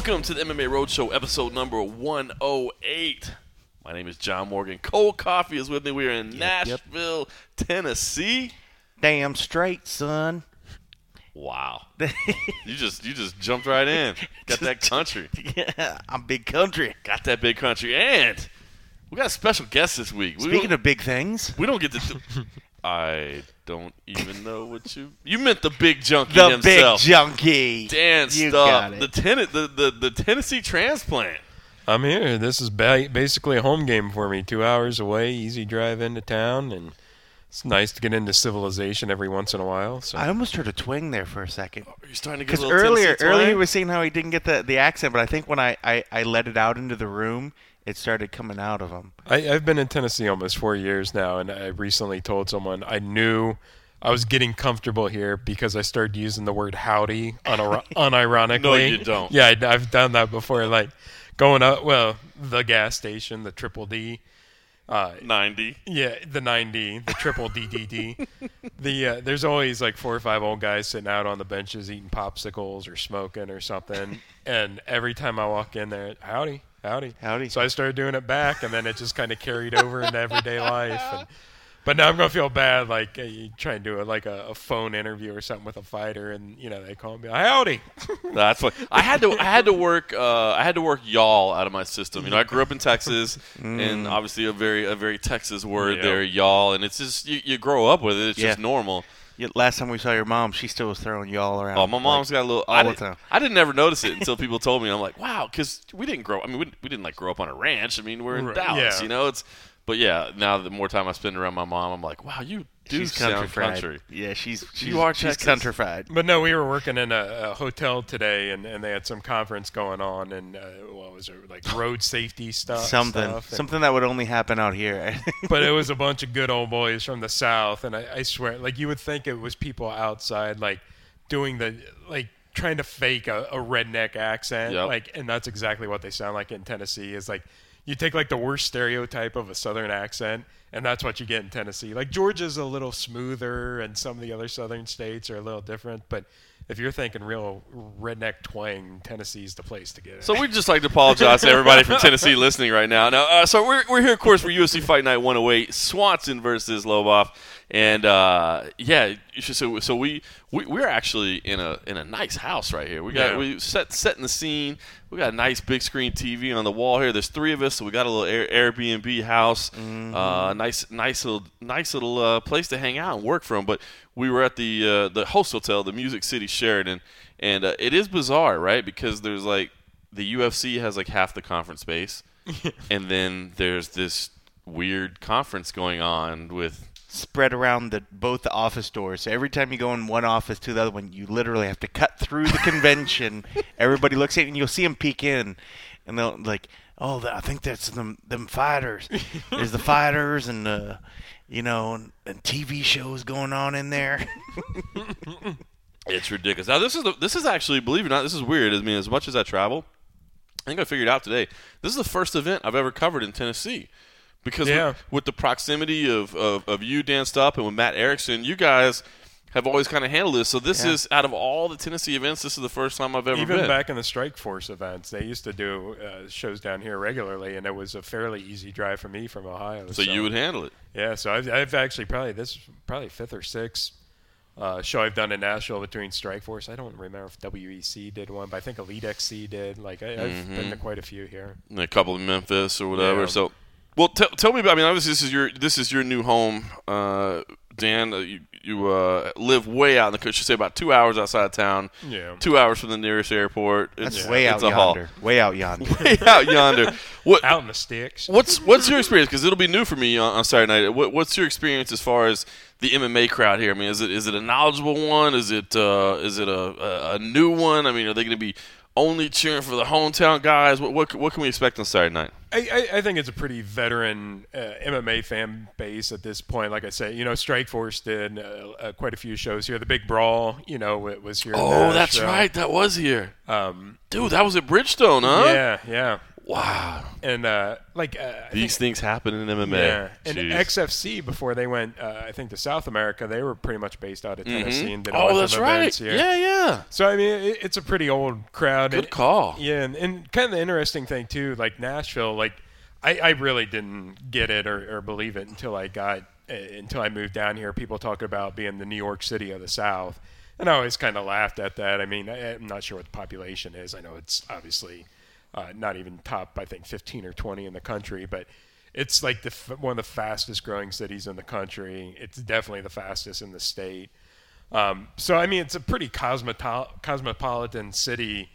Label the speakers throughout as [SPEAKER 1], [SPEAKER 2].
[SPEAKER 1] Welcome to the MMA Roadshow, episode number 108. My name is John Morgan. Cold Coffee is with me. We are in Nashville, Tennessee.
[SPEAKER 2] Damn straight, son.
[SPEAKER 1] Wow. You just jumped right in. Got that country.
[SPEAKER 2] Yeah, I'm big country.
[SPEAKER 1] Got that big country. And we got a special guest this week.
[SPEAKER 2] Speaking of big things.
[SPEAKER 1] We don't get to... I don't even know what you meant the big junkie
[SPEAKER 2] the
[SPEAKER 1] himself.
[SPEAKER 2] Big junkie.
[SPEAKER 1] Dan
[SPEAKER 2] You
[SPEAKER 1] Stubb.
[SPEAKER 2] got it.
[SPEAKER 1] The Tennessee transplant.
[SPEAKER 3] I'm here. This is basically a home game for me. 2 hours away, easy drive into town, and it's nice to get into civilization every once in a while. So
[SPEAKER 2] I almost heard a twang there for a second.
[SPEAKER 1] Are you starting to get a
[SPEAKER 2] Because
[SPEAKER 1] little Tennessee
[SPEAKER 2] earlier he
[SPEAKER 1] twang?
[SPEAKER 2] was saying how he didn't get the accent, but I think when I let it out into the room, it started coming out of him.
[SPEAKER 3] I've been in Tennessee almost 4 years now, and I recently told someone I knew I was getting comfortable here because I started using the word howdy unironically.
[SPEAKER 1] No, you don't.
[SPEAKER 3] Yeah, I've done that before, like going up, the gas station, the Triple D.
[SPEAKER 1] 90.
[SPEAKER 3] Yeah, the 9D, the triple DDD. There's always like 4 or 5 old guys sitting out on the benches eating popsicles or smoking or something. And every time I walk in there, howdy.
[SPEAKER 2] Howdy.
[SPEAKER 3] So I started doing it back, and then it just kind of carried over into everyday life. But now I'm going to feel bad, like you try and do a phone interview or something with a fighter, and they call me, howdy.
[SPEAKER 1] That's what I had to work y'all out of my system. I grew up in Texas, and obviously a very Texas word there, y'all, and it's just you grow up with it. It's just normal.
[SPEAKER 2] Yeah, last time we saw your mom, she still was throwing y'all around.
[SPEAKER 1] Oh, my mom's got a little.
[SPEAKER 2] all the time.
[SPEAKER 1] I didn't ever notice it until people told me. I'm like, wow, because we didn't grow. I mean, we didn't like grow up on a ranch. I mean, we're in Dallas.
[SPEAKER 3] Yeah.
[SPEAKER 1] But yeah, now the more time I spend around my mom, I'm like, wow, you do
[SPEAKER 2] She's
[SPEAKER 1] sound
[SPEAKER 2] country-fried.
[SPEAKER 1] country.
[SPEAKER 2] Yeah, she's
[SPEAKER 1] Texas.
[SPEAKER 2] countrified.
[SPEAKER 3] But no, we were working in a hotel today, and they had some conference going on, and what was it, like road safety stuff?
[SPEAKER 2] Something that would only happen out here.
[SPEAKER 3] But it was a bunch of good old boys from the South, and I swear, like you would think it was people outside, like doing trying to fake a redneck accent,
[SPEAKER 1] Yep.
[SPEAKER 3] and that's exactly what they sound like in Tennessee. Is like you take like the worst stereotype of a Southern accent, and that's what you get in Tennessee. Like Georgia's a little smoother, and some of the other Southern states are a little different, but if you're thinking real redneck twang, Tennessee's the place to get it.
[SPEAKER 1] So we'd just like to apologize to everybody from Tennessee listening right now. Now, so we're here, of course, for UFC Fight Night 108, Swanson versus Lobov, and so we're actually in a nice house right here. We setting the scene. We got a nice big screen TV on the wall here. There's 3 of us, so we got a little Airbnb house. Nice little place to hang out and work from. But we were at the host hotel, the Music City Sheraton, and it is bizarre, right? Because there's like the UFC has like half the conference space, and then there's this weird conference going on with
[SPEAKER 2] spread around both the office doors. So every time you go in one office to the other one, you literally have to cut through the convention. Everybody looks at you, and you'll see them peek in, and they'll like, oh, I think that's them fighters. There's the fighters and and TV shows going on in there.
[SPEAKER 1] It's ridiculous. Now this is actually, believe it or not, this is weird. I mean, as much as I travel, I think I figured out today. This is the first event I've ever covered in Tennessee. Because with the proximity of you, Dan Stubb, and with Matt Erickson, you guys have always kind of handled this. So this is, out of all the Tennessee events, this is the first time I've ever been.
[SPEAKER 3] Even back in the Strikeforce events, they used to do shows down here regularly, and it was a fairly easy drive for me from Ohio.
[SPEAKER 1] So you would handle it.
[SPEAKER 3] Yeah, so I've actually probably 5th or 6th show I've done in Nashville between Strikeforce. I don't remember if WEC did one, but I think Elite XC did. Like I've been to quite a few here.
[SPEAKER 1] And a couple in Memphis or whatever.
[SPEAKER 3] Yeah.
[SPEAKER 1] So. Well, tell me about. I mean, obviously, this is your new home, Dan. You live way out in the. Should say about 2 hours outside of town.
[SPEAKER 3] Yeah.
[SPEAKER 1] 2 hours from the nearest airport.
[SPEAKER 2] That's way out yonder. Way out yonder.
[SPEAKER 1] Way out yonder.
[SPEAKER 3] Out in the sticks.
[SPEAKER 1] What's your experience? Because it'll be new for me on Saturday night. What's your experience as far as the MMA crowd here? I mean, is it a knowledgeable one? Is it a new one? I mean, are they going to be only cheering for the hometown guys? What can we expect on Saturday night?
[SPEAKER 3] I think it's a pretty veteran MMA fan base at this point. Like I say, Strikeforce did quite a few shows here. The Big Brawl, it was here.
[SPEAKER 1] Oh, that's right. That was here. Dude, that was at Bridgestone, huh?
[SPEAKER 3] Yeah.
[SPEAKER 1] Wow.
[SPEAKER 3] And
[SPEAKER 1] These things happen in MMA.
[SPEAKER 3] Yeah, and
[SPEAKER 1] Jeez.
[SPEAKER 3] XFC before they went, I think to South America, they were pretty much based out of Tennessee and did a
[SPEAKER 1] Oh,
[SPEAKER 3] bunch
[SPEAKER 1] that's
[SPEAKER 3] of
[SPEAKER 1] right.
[SPEAKER 3] events here.
[SPEAKER 1] Yeah.
[SPEAKER 3] So I mean, it's a pretty old crowd.
[SPEAKER 1] Good call.
[SPEAKER 3] Yeah, and kind of the interesting thing too, like Nashville, like I really didn't get it or believe it until I moved down here. People talking about being the New York City of the South, and I always kind of laughed at that. I mean, I'm not sure what the population is. I know it's obviously not even top, I think 15 or 20 in the country, but it's like one of the fastest growing cities in the country. It's definitely the fastest in the state. So I mean, it's a pretty cosmopolitan city.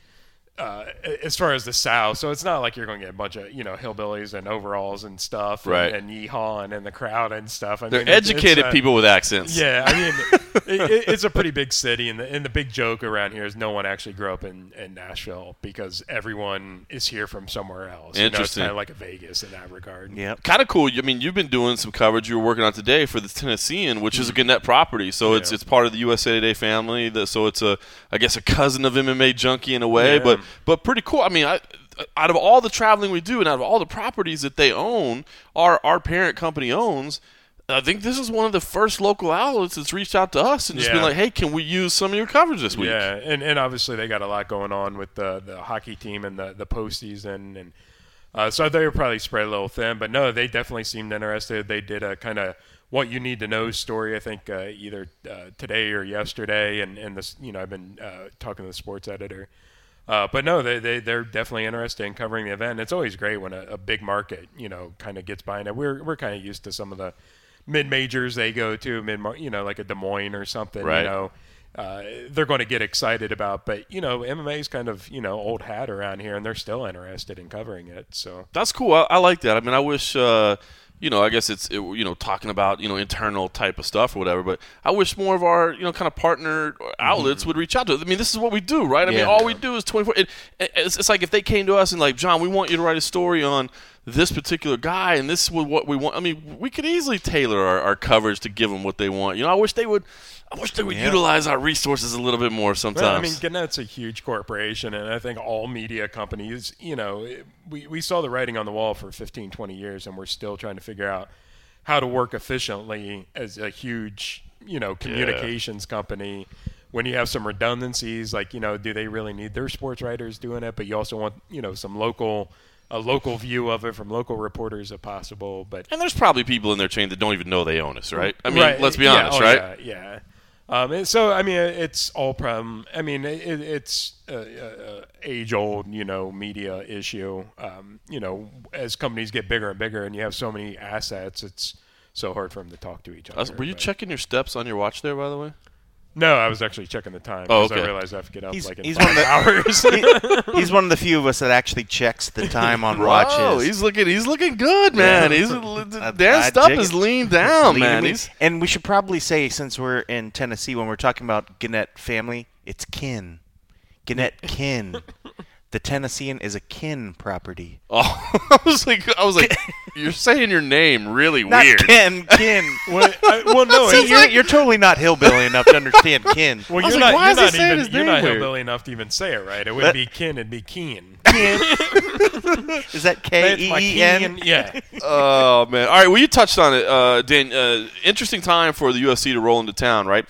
[SPEAKER 3] As far as the South, so it's not like you're going to get a bunch of hillbillies and overalls and stuff,
[SPEAKER 1] Right.
[SPEAKER 3] and yeehawing in the crowd and stuff. I
[SPEAKER 1] They're
[SPEAKER 3] mean,
[SPEAKER 1] educated people with accents.
[SPEAKER 3] Yeah, I mean, it's a pretty big city, and the big joke around here is no one actually grew up in Nashville because everyone is here from somewhere else.
[SPEAKER 1] Interesting.
[SPEAKER 3] It's kind of like a Vegas in that regard.
[SPEAKER 2] Yeah.
[SPEAKER 1] Kind of cool. I mean, you've been doing some coverage you were working on today for the Tennessean, which is a Gannett property. So
[SPEAKER 3] Yeah.
[SPEAKER 1] it's part of the USA Today family. So it's I guess a cousin of MMA Junkie in a way,
[SPEAKER 3] Yeah.
[SPEAKER 1] but pretty cool. I mean, out of all the traveling we do and out of all the properties that they own, our parent company owns, I think this is one of the first local outlets that's reached out to us and just been
[SPEAKER 3] Yeah.
[SPEAKER 1] like, hey, can we use some of your coverage this week?
[SPEAKER 3] Yeah, and obviously they got a lot going on with the hockey team and the postseason, and so they were probably spread a little thin. But no, they definitely seemed interested. They did a kind of what you need to know story, I think, either today or yesterday, and this, I've been talking to the sports editor. But no, they're definitely interested in covering the event. It's always great when a big market, kind of gets behind it. We're kind of used to some of the mid-majors they go to, like a Des Moines or something,
[SPEAKER 1] Right.
[SPEAKER 3] They're going to get excited about. But, MMA is kind of, old hat around here, and they're still interested in covering it. So
[SPEAKER 1] That's cool. I like that. I mean, I wish, I guess it's, talking about, internal type of stuff or whatever, but I wish more of our, kind of partner outlets would reach out to us. I mean, this is what we do, right? I mean, all we do is 24. It's like if they came to us and like, John, we want you to write a story on this particular guy, and this is what we want. I mean, we could easily tailor our coverage to give them what they want. I wish they would utilize our resources a little bit more sometimes.
[SPEAKER 3] Well, I mean, Gannett's a huge corporation, and I think all media companies, we saw the writing on the wall for 15, 20 years, and we're still trying to figure out how to work efficiently as a huge, communications company. When you have some redundancies, like, do they really need their sports writers doing it? But you also want, a local view of it from local reporters if possible.
[SPEAKER 1] And there's probably people in their chain that don't even know they own us, right? I mean,
[SPEAKER 3] Right.
[SPEAKER 1] let's be honest, right?
[SPEAKER 3] Yeah. So I mean, it's all problem. I mean, it's age-old, media issue. As companies get bigger and bigger, and you have so many assets, it's so hard for them to talk to each other.
[SPEAKER 1] Were you checking your steps on your watch there, by the way?
[SPEAKER 3] No, I was actually checking the time
[SPEAKER 1] Oh,
[SPEAKER 3] because
[SPEAKER 1] okay.
[SPEAKER 3] I realized I have to get up
[SPEAKER 2] He's
[SPEAKER 3] in
[SPEAKER 2] one of
[SPEAKER 3] 5
[SPEAKER 2] the-
[SPEAKER 3] hours.
[SPEAKER 2] He's one of the few of us that actually checks the time on
[SPEAKER 1] Whoa,
[SPEAKER 2] watches.
[SPEAKER 1] he's looking good, man. He's
[SPEAKER 2] I
[SPEAKER 1] Dan's stuff
[SPEAKER 2] dig
[SPEAKER 1] is
[SPEAKER 2] it.
[SPEAKER 1] leaned down,
[SPEAKER 2] Lean
[SPEAKER 1] man.
[SPEAKER 2] to me.
[SPEAKER 1] He's
[SPEAKER 2] And we should probably say, since we're in Tennessee, when we're talking about Gannett family, it's kin. Gannett kin. The Tennessean is a kin property.
[SPEAKER 1] I was like, you're saying your name really
[SPEAKER 2] Not
[SPEAKER 1] weird.
[SPEAKER 2] kin.
[SPEAKER 3] well, no,
[SPEAKER 2] See, you're totally not hillbilly enough to understand kin.
[SPEAKER 3] well,
[SPEAKER 1] I was
[SPEAKER 3] you're
[SPEAKER 1] like,
[SPEAKER 3] not.
[SPEAKER 1] why
[SPEAKER 3] You're
[SPEAKER 1] is he
[SPEAKER 3] not
[SPEAKER 1] saying
[SPEAKER 3] even.
[SPEAKER 1] his
[SPEAKER 3] You're
[SPEAKER 1] name
[SPEAKER 3] not
[SPEAKER 1] weird?
[SPEAKER 3] hillbilly enough to even say it right. It wouldn't be kin. It'd be keen.
[SPEAKER 2] Is that
[SPEAKER 3] It's my
[SPEAKER 2] K-E-E-N?
[SPEAKER 3] keen. Yeah.
[SPEAKER 1] Oh man! All right, well, you touched on it, Dan. Interesting time for the UFC to roll into town, right?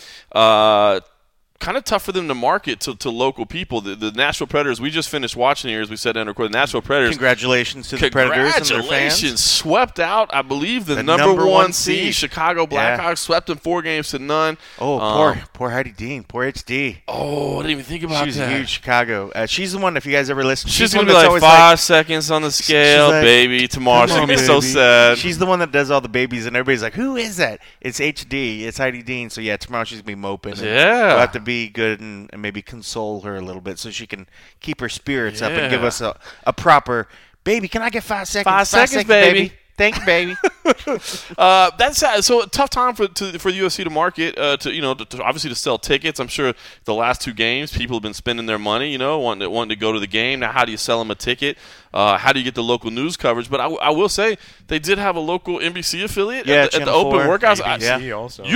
[SPEAKER 1] Kind of tough for them to market to local people. The Nashville Predators. We just finished watching here, as we said, and recorded. The Nashville Predators.
[SPEAKER 2] Congratulations to the Predators and their
[SPEAKER 1] Congratulations!
[SPEAKER 2] fans.
[SPEAKER 1] Swept out, I believe, the number
[SPEAKER 2] number
[SPEAKER 1] one
[SPEAKER 2] one
[SPEAKER 1] seed
[SPEAKER 2] seed.
[SPEAKER 1] Chicago Blackhawks. Swept them 4-0.
[SPEAKER 2] Oh, poor Heidi Dean. Poor HD.
[SPEAKER 1] Oh, I didn't even think about
[SPEAKER 2] She's
[SPEAKER 1] that.
[SPEAKER 2] huge Chicago. She's the one, if you guys ever listen,
[SPEAKER 1] She's
[SPEAKER 2] the
[SPEAKER 1] gonna
[SPEAKER 2] one
[SPEAKER 1] be
[SPEAKER 2] that's
[SPEAKER 1] like
[SPEAKER 2] always
[SPEAKER 1] 5 seconds on the scale,
[SPEAKER 2] like,
[SPEAKER 1] baby. Tomorrow she's
[SPEAKER 2] "Come
[SPEAKER 1] gonna
[SPEAKER 2] on,
[SPEAKER 1] be so
[SPEAKER 2] baby."
[SPEAKER 1] sad.
[SPEAKER 2] She's the one that does all the babies, and everybody's like, "Who is that?" It's HD. It's Heidi Dean. So yeah, tomorrow she's gonna be moping. and
[SPEAKER 1] Yeah.
[SPEAKER 2] we'll have to be good and maybe console her a little bit so she can keep her spirits up and give
[SPEAKER 1] Yeah.
[SPEAKER 2] us a proper baby. Can I get 5 seconds?
[SPEAKER 1] 5 seconds, baby.
[SPEAKER 2] Thank you, baby.
[SPEAKER 1] That's so a tough time for the UFC to market to obviously to sell tickets. I'm sure the last 2 games people have been spending their money, wanting to go to the game. Now, how do you sell them a ticket? How do you get the local news coverage? But I will say they did have a local NBC affiliate
[SPEAKER 2] Yeah,
[SPEAKER 1] at the
[SPEAKER 2] Channel
[SPEAKER 1] open
[SPEAKER 2] 4,
[SPEAKER 1] workouts.
[SPEAKER 2] ABC.
[SPEAKER 3] ABC also.
[SPEAKER 1] You don't.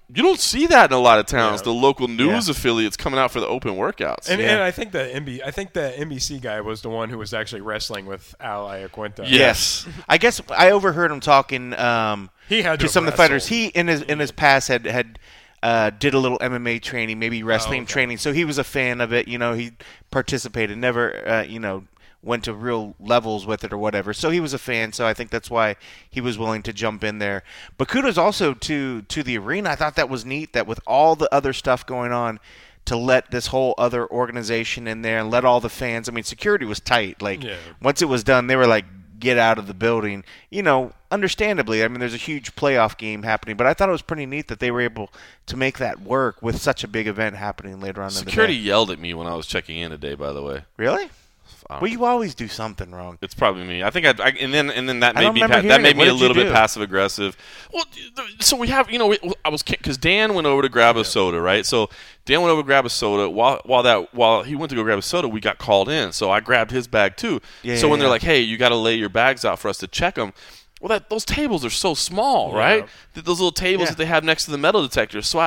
[SPEAKER 1] don't see that in a lot of towns.
[SPEAKER 3] Yeah.
[SPEAKER 1] The local news affiliates coming out for the open workouts.
[SPEAKER 3] And I think the NBC guy was the one who was actually wrestling with Al Iaquinta.
[SPEAKER 1] Yes.
[SPEAKER 2] I guess I overheard him talking
[SPEAKER 3] He had
[SPEAKER 2] to
[SPEAKER 3] to
[SPEAKER 2] some of the
[SPEAKER 3] wrestle.
[SPEAKER 2] fighters. He in his past had did a little MMA training, maybe wrestling training, so he was a fan of it. He participated, never went to real levels with it or whatever. So he was a fan. So I think that's why he was willing to jump in there. But kudos also to the arena. I thought that was neat. That with all the other stuff going on, to let this whole other organization in there and let all the fans. I mean, security was tight. Once it was done, they were like, get out of the building. Understandably, I mean, there's a huge playoff game happening, but I thought it was pretty neat that they were able to make that work with such a big event happening later on in the day.
[SPEAKER 1] Security yelled at me when I was checking in today, by the way.
[SPEAKER 2] Really? Well, you always do something wrong.
[SPEAKER 1] It's probably me. I think and then that
[SPEAKER 2] I don't
[SPEAKER 1] made me
[SPEAKER 2] remember
[SPEAKER 1] that made
[SPEAKER 2] hearing it.
[SPEAKER 1] me
[SPEAKER 2] What
[SPEAKER 1] a
[SPEAKER 2] did
[SPEAKER 1] little
[SPEAKER 2] you
[SPEAKER 1] bit
[SPEAKER 2] do?
[SPEAKER 1] passive aggressive. Well, so we have I was because Dan went over to grab a soda, right? So Dan went over to grab a soda. While he went to go grab a soda, we got called in. So I grabbed his bag too. So when they're like, "Hey, you got to lay your bags out for us to check them." Well, those tables are so small, right? Those little tables that they have next to the metal detectors. So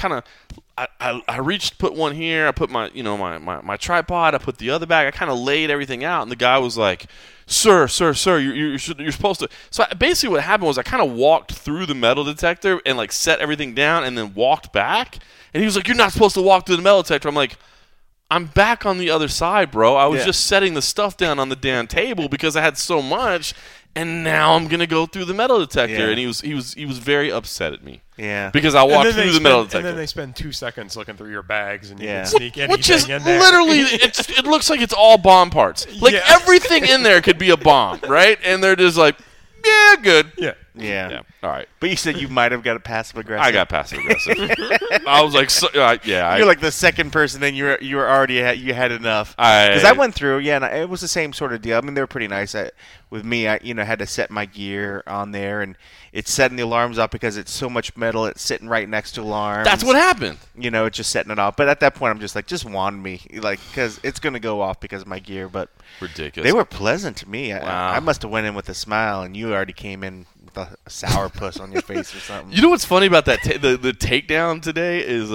[SPEAKER 1] I reached, put one here. I put my my tripod. I put the other bag. I kind of laid everything out, and the guy was like, "Sir, you're supposed to." So basically, what happened was I kind of walked through the metal detector and like set everything down, and then walked back. And he was like, "You're not supposed to walk through the metal detector." I'm like, "I'm back on the other side, bro. I was just setting the stuff down on the damn table because I had so much." And now I'm gonna go through the metal detector, and he was very upset at me.
[SPEAKER 2] Yeah,
[SPEAKER 1] because I walked through the metal detector,
[SPEAKER 3] and then they spend 2 seconds looking through your bags, and you can sneak anything
[SPEAKER 1] which is
[SPEAKER 3] in there.
[SPEAKER 1] literally, it looks like it's all bomb parts. Like everything in there could be a bomb, right? And they're just like, yeah, good.
[SPEAKER 2] Yeah.
[SPEAKER 1] All right.
[SPEAKER 2] But you said you might have got a passive aggressive.
[SPEAKER 1] I got passive aggressive. I was like,
[SPEAKER 2] You're like the second person, and you were already you had enough. Because I went through, and it was the same sort of deal. I mean, they were pretty nice. With me, I had to set my gear on there, and it's setting the alarms off because it's so much metal. It's sitting right next to alarms.
[SPEAKER 1] That's what happened.
[SPEAKER 2] It's just setting it off. But at that point, I'm just like, just wand me, because it's gonna go off because of my gear. But
[SPEAKER 1] ridiculous.
[SPEAKER 2] They were pleasant to me.
[SPEAKER 1] Wow.
[SPEAKER 2] I must have went in with a smile, and you already came in with a sourpuss on your face or something.
[SPEAKER 1] You know what's funny about that? The takedown today is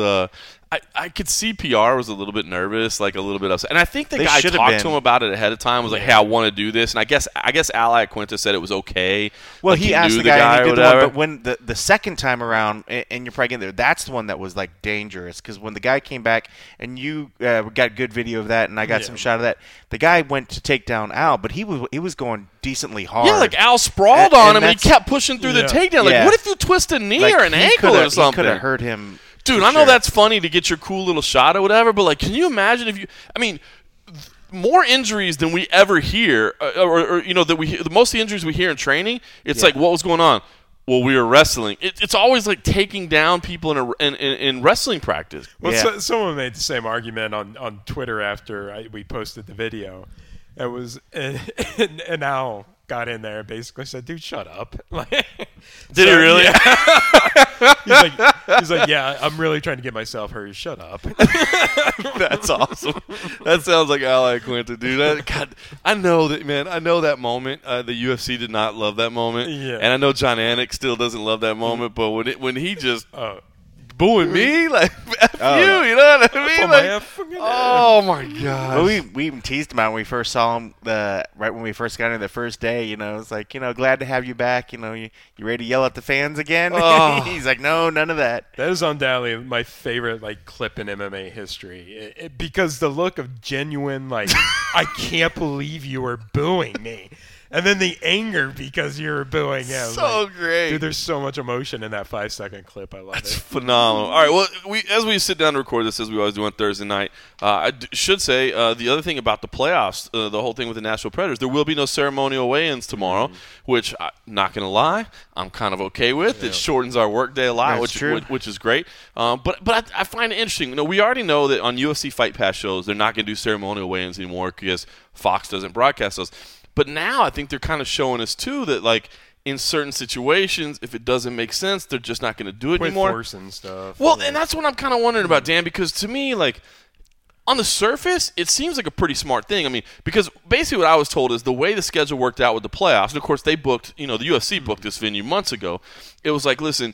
[SPEAKER 1] I could see PR was a little bit nervous, like a little bit upset, and I think the guy talked to him about it ahead of time. Was like, "Hey, I want to do this," and I guess Al Iaquinta said it was okay.
[SPEAKER 2] Well,
[SPEAKER 1] like
[SPEAKER 2] he asked
[SPEAKER 1] knew
[SPEAKER 2] the guy, and he
[SPEAKER 1] or
[SPEAKER 2] did the one,
[SPEAKER 1] whatever.
[SPEAKER 2] but when the second time around, and you're probably getting there, that's the one that was like dangerous, because when the guy came back, and you got good video of that, and I got some shot of that, the guy went to take down Al, but he was going decently hard.
[SPEAKER 1] Yeah, like Al sprawled on him, and he kept pushing through the takedown. Like, what if you twist a knee or an ankle or something?
[SPEAKER 2] He could have hurt him.
[SPEAKER 1] Dude, I know that's funny to get your cool little shot or whatever, but like, can you imagine if you? I mean, more injuries than we ever hear, or that most of the injuries we hear in training. It's like, what was going on? Well, we were wrestling. It's always like taking down people in wrestling practice.
[SPEAKER 3] Well, someone made the same argument on Twitter after we posted the video. It was and Al got in there and basically said, "Dude, shut up."
[SPEAKER 1] Did he really?
[SPEAKER 3] Yeah. he's like, "Yeah, I'm really trying to get myself hurt. Shut up."
[SPEAKER 1] That's awesome. That sounds like Al Iaquinta, dude. God, I know that, man. I know that moment. The UFC did not love that moment, and I know John Anik still doesn't love that moment. But when he just booing me, like F you, you know what I mean? Like, oh my god!
[SPEAKER 2] Well, we even teased him out when we first saw him. Right when we first got in the first day, it's like, glad to have you back. You ready to yell at the fans again?
[SPEAKER 1] Oh.
[SPEAKER 2] He's like, no, none of that.
[SPEAKER 3] That is undoubtedly my favorite clip in MMA history, because the look of genuine I can't believe you were booing me. And then the anger because you're booing him.
[SPEAKER 1] So great.
[SPEAKER 3] Dude, there's so much emotion in that 5-second clip. I love it.
[SPEAKER 1] It's phenomenal. All right, well, as we sit down to record this, as we always do on Thursday night, I should say the other thing about the playoffs, the whole thing with the Nashville Predators, there will be no ceremonial weigh-ins tomorrow, which, not going to lie, I'm kind of okay with. It shortens our workday a lot, which is great. But I find it interesting. We already know that on UFC Fight Pass shows, they're not going to do ceremonial weigh-ins anymore because Fox doesn't broadcast those. But now I think they're kind of showing us, too, that, in certain situations, if it doesn't make sense, they're just not going to do it anymore.
[SPEAKER 3] Force and stuff.
[SPEAKER 1] Well, and that's what I'm kind of wondering about, Dan, because to me, on the surface, it seems like a pretty smart thing. I mean, because basically what I was told is the way the schedule worked out with the playoffs, and of course they booked, the UFC booked this venue months ago. It was like, listen,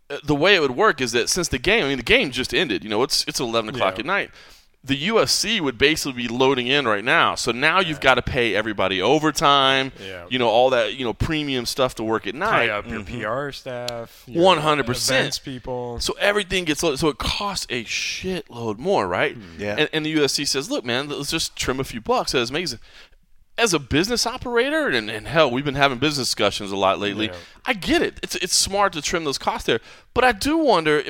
[SPEAKER 1] the way it would work is that since the game just ended. It's 11 o'clock at night. The UFC would basically be loading in right now. So now you've got to pay everybody overtime, all that, premium stuff to work at night.
[SPEAKER 3] Tie up your PR staff,
[SPEAKER 1] 100%.
[SPEAKER 3] Events people.
[SPEAKER 1] So everything gets loaded. So it costs a shitload more, right?
[SPEAKER 2] Yeah.
[SPEAKER 1] And the UFC says, look, man, let's just trim a few bucks. That's amazing. As a business operator, and hell, we've been having business discussions a lot lately. Yeah. I get it. It's smart to trim those costs there. But I do wonder,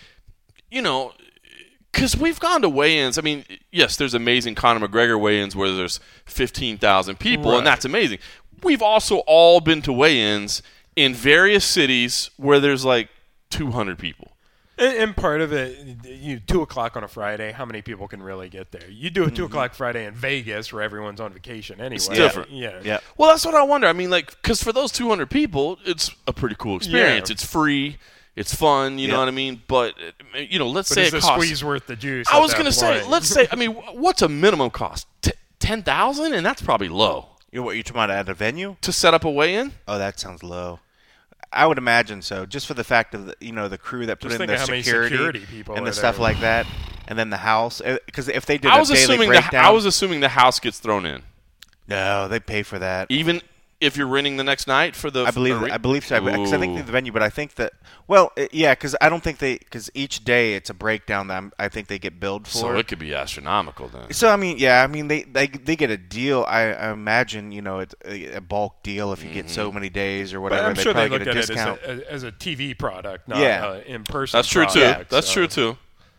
[SPEAKER 1] because we've gone to weigh-ins. I mean, yes, there's amazing Conor McGregor weigh-ins where there's 15,000 people, and that's amazing. We've also all been to weigh-ins in various cities where there's like 200 people.
[SPEAKER 3] And part of it, 2 o'clock on a Friday, how many people can really get there? You do a 2 o'clock Friday in Vegas where everyone's on vacation anyway.
[SPEAKER 1] It's different.
[SPEAKER 3] Yeah.
[SPEAKER 1] Well, that's what I wonder. I mean, because for those 200 people, it's a pretty cool experience. Yeah. It's free. It's fun, you know what I mean? But, let's say it costs...
[SPEAKER 3] But is the squeeze worth the juice?
[SPEAKER 1] I was going to say, let's say, what's a minimum cost? $10,000? And that's probably low.
[SPEAKER 2] What, you're talking about at a venue?
[SPEAKER 1] To set up a weigh-in?
[SPEAKER 2] Oh, that sounds low. I would imagine so, just for the fact of the crew that put in the security
[SPEAKER 3] people
[SPEAKER 2] and the stuff like that, and then the house. Because if they did
[SPEAKER 1] I
[SPEAKER 2] a
[SPEAKER 1] was
[SPEAKER 2] daily
[SPEAKER 1] assuming
[SPEAKER 2] breakdown,
[SPEAKER 1] I was assuming the house gets thrown in.
[SPEAKER 2] No, they pay for that.
[SPEAKER 1] Even if you're renting the next night for the...
[SPEAKER 2] I believe so. Because I think the venue, but I think that... Well, yeah, because I don't think because each day it's a breakdown that I think they get billed for.
[SPEAKER 1] So it could be astronomical then.
[SPEAKER 2] So, they get a deal. I imagine, it's a bulk deal if you get so many days or whatever.
[SPEAKER 3] But I'm sure they look
[SPEAKER 2] get a
[SPEAKER 3] at
[SPEAKER 2] discount.
[SPEAKER 3] it as a TV product, not in-person
[SPEAKER 1] That's true,
[SPEAKER 3] product,
[SPEAKER 1] too. That's true, too.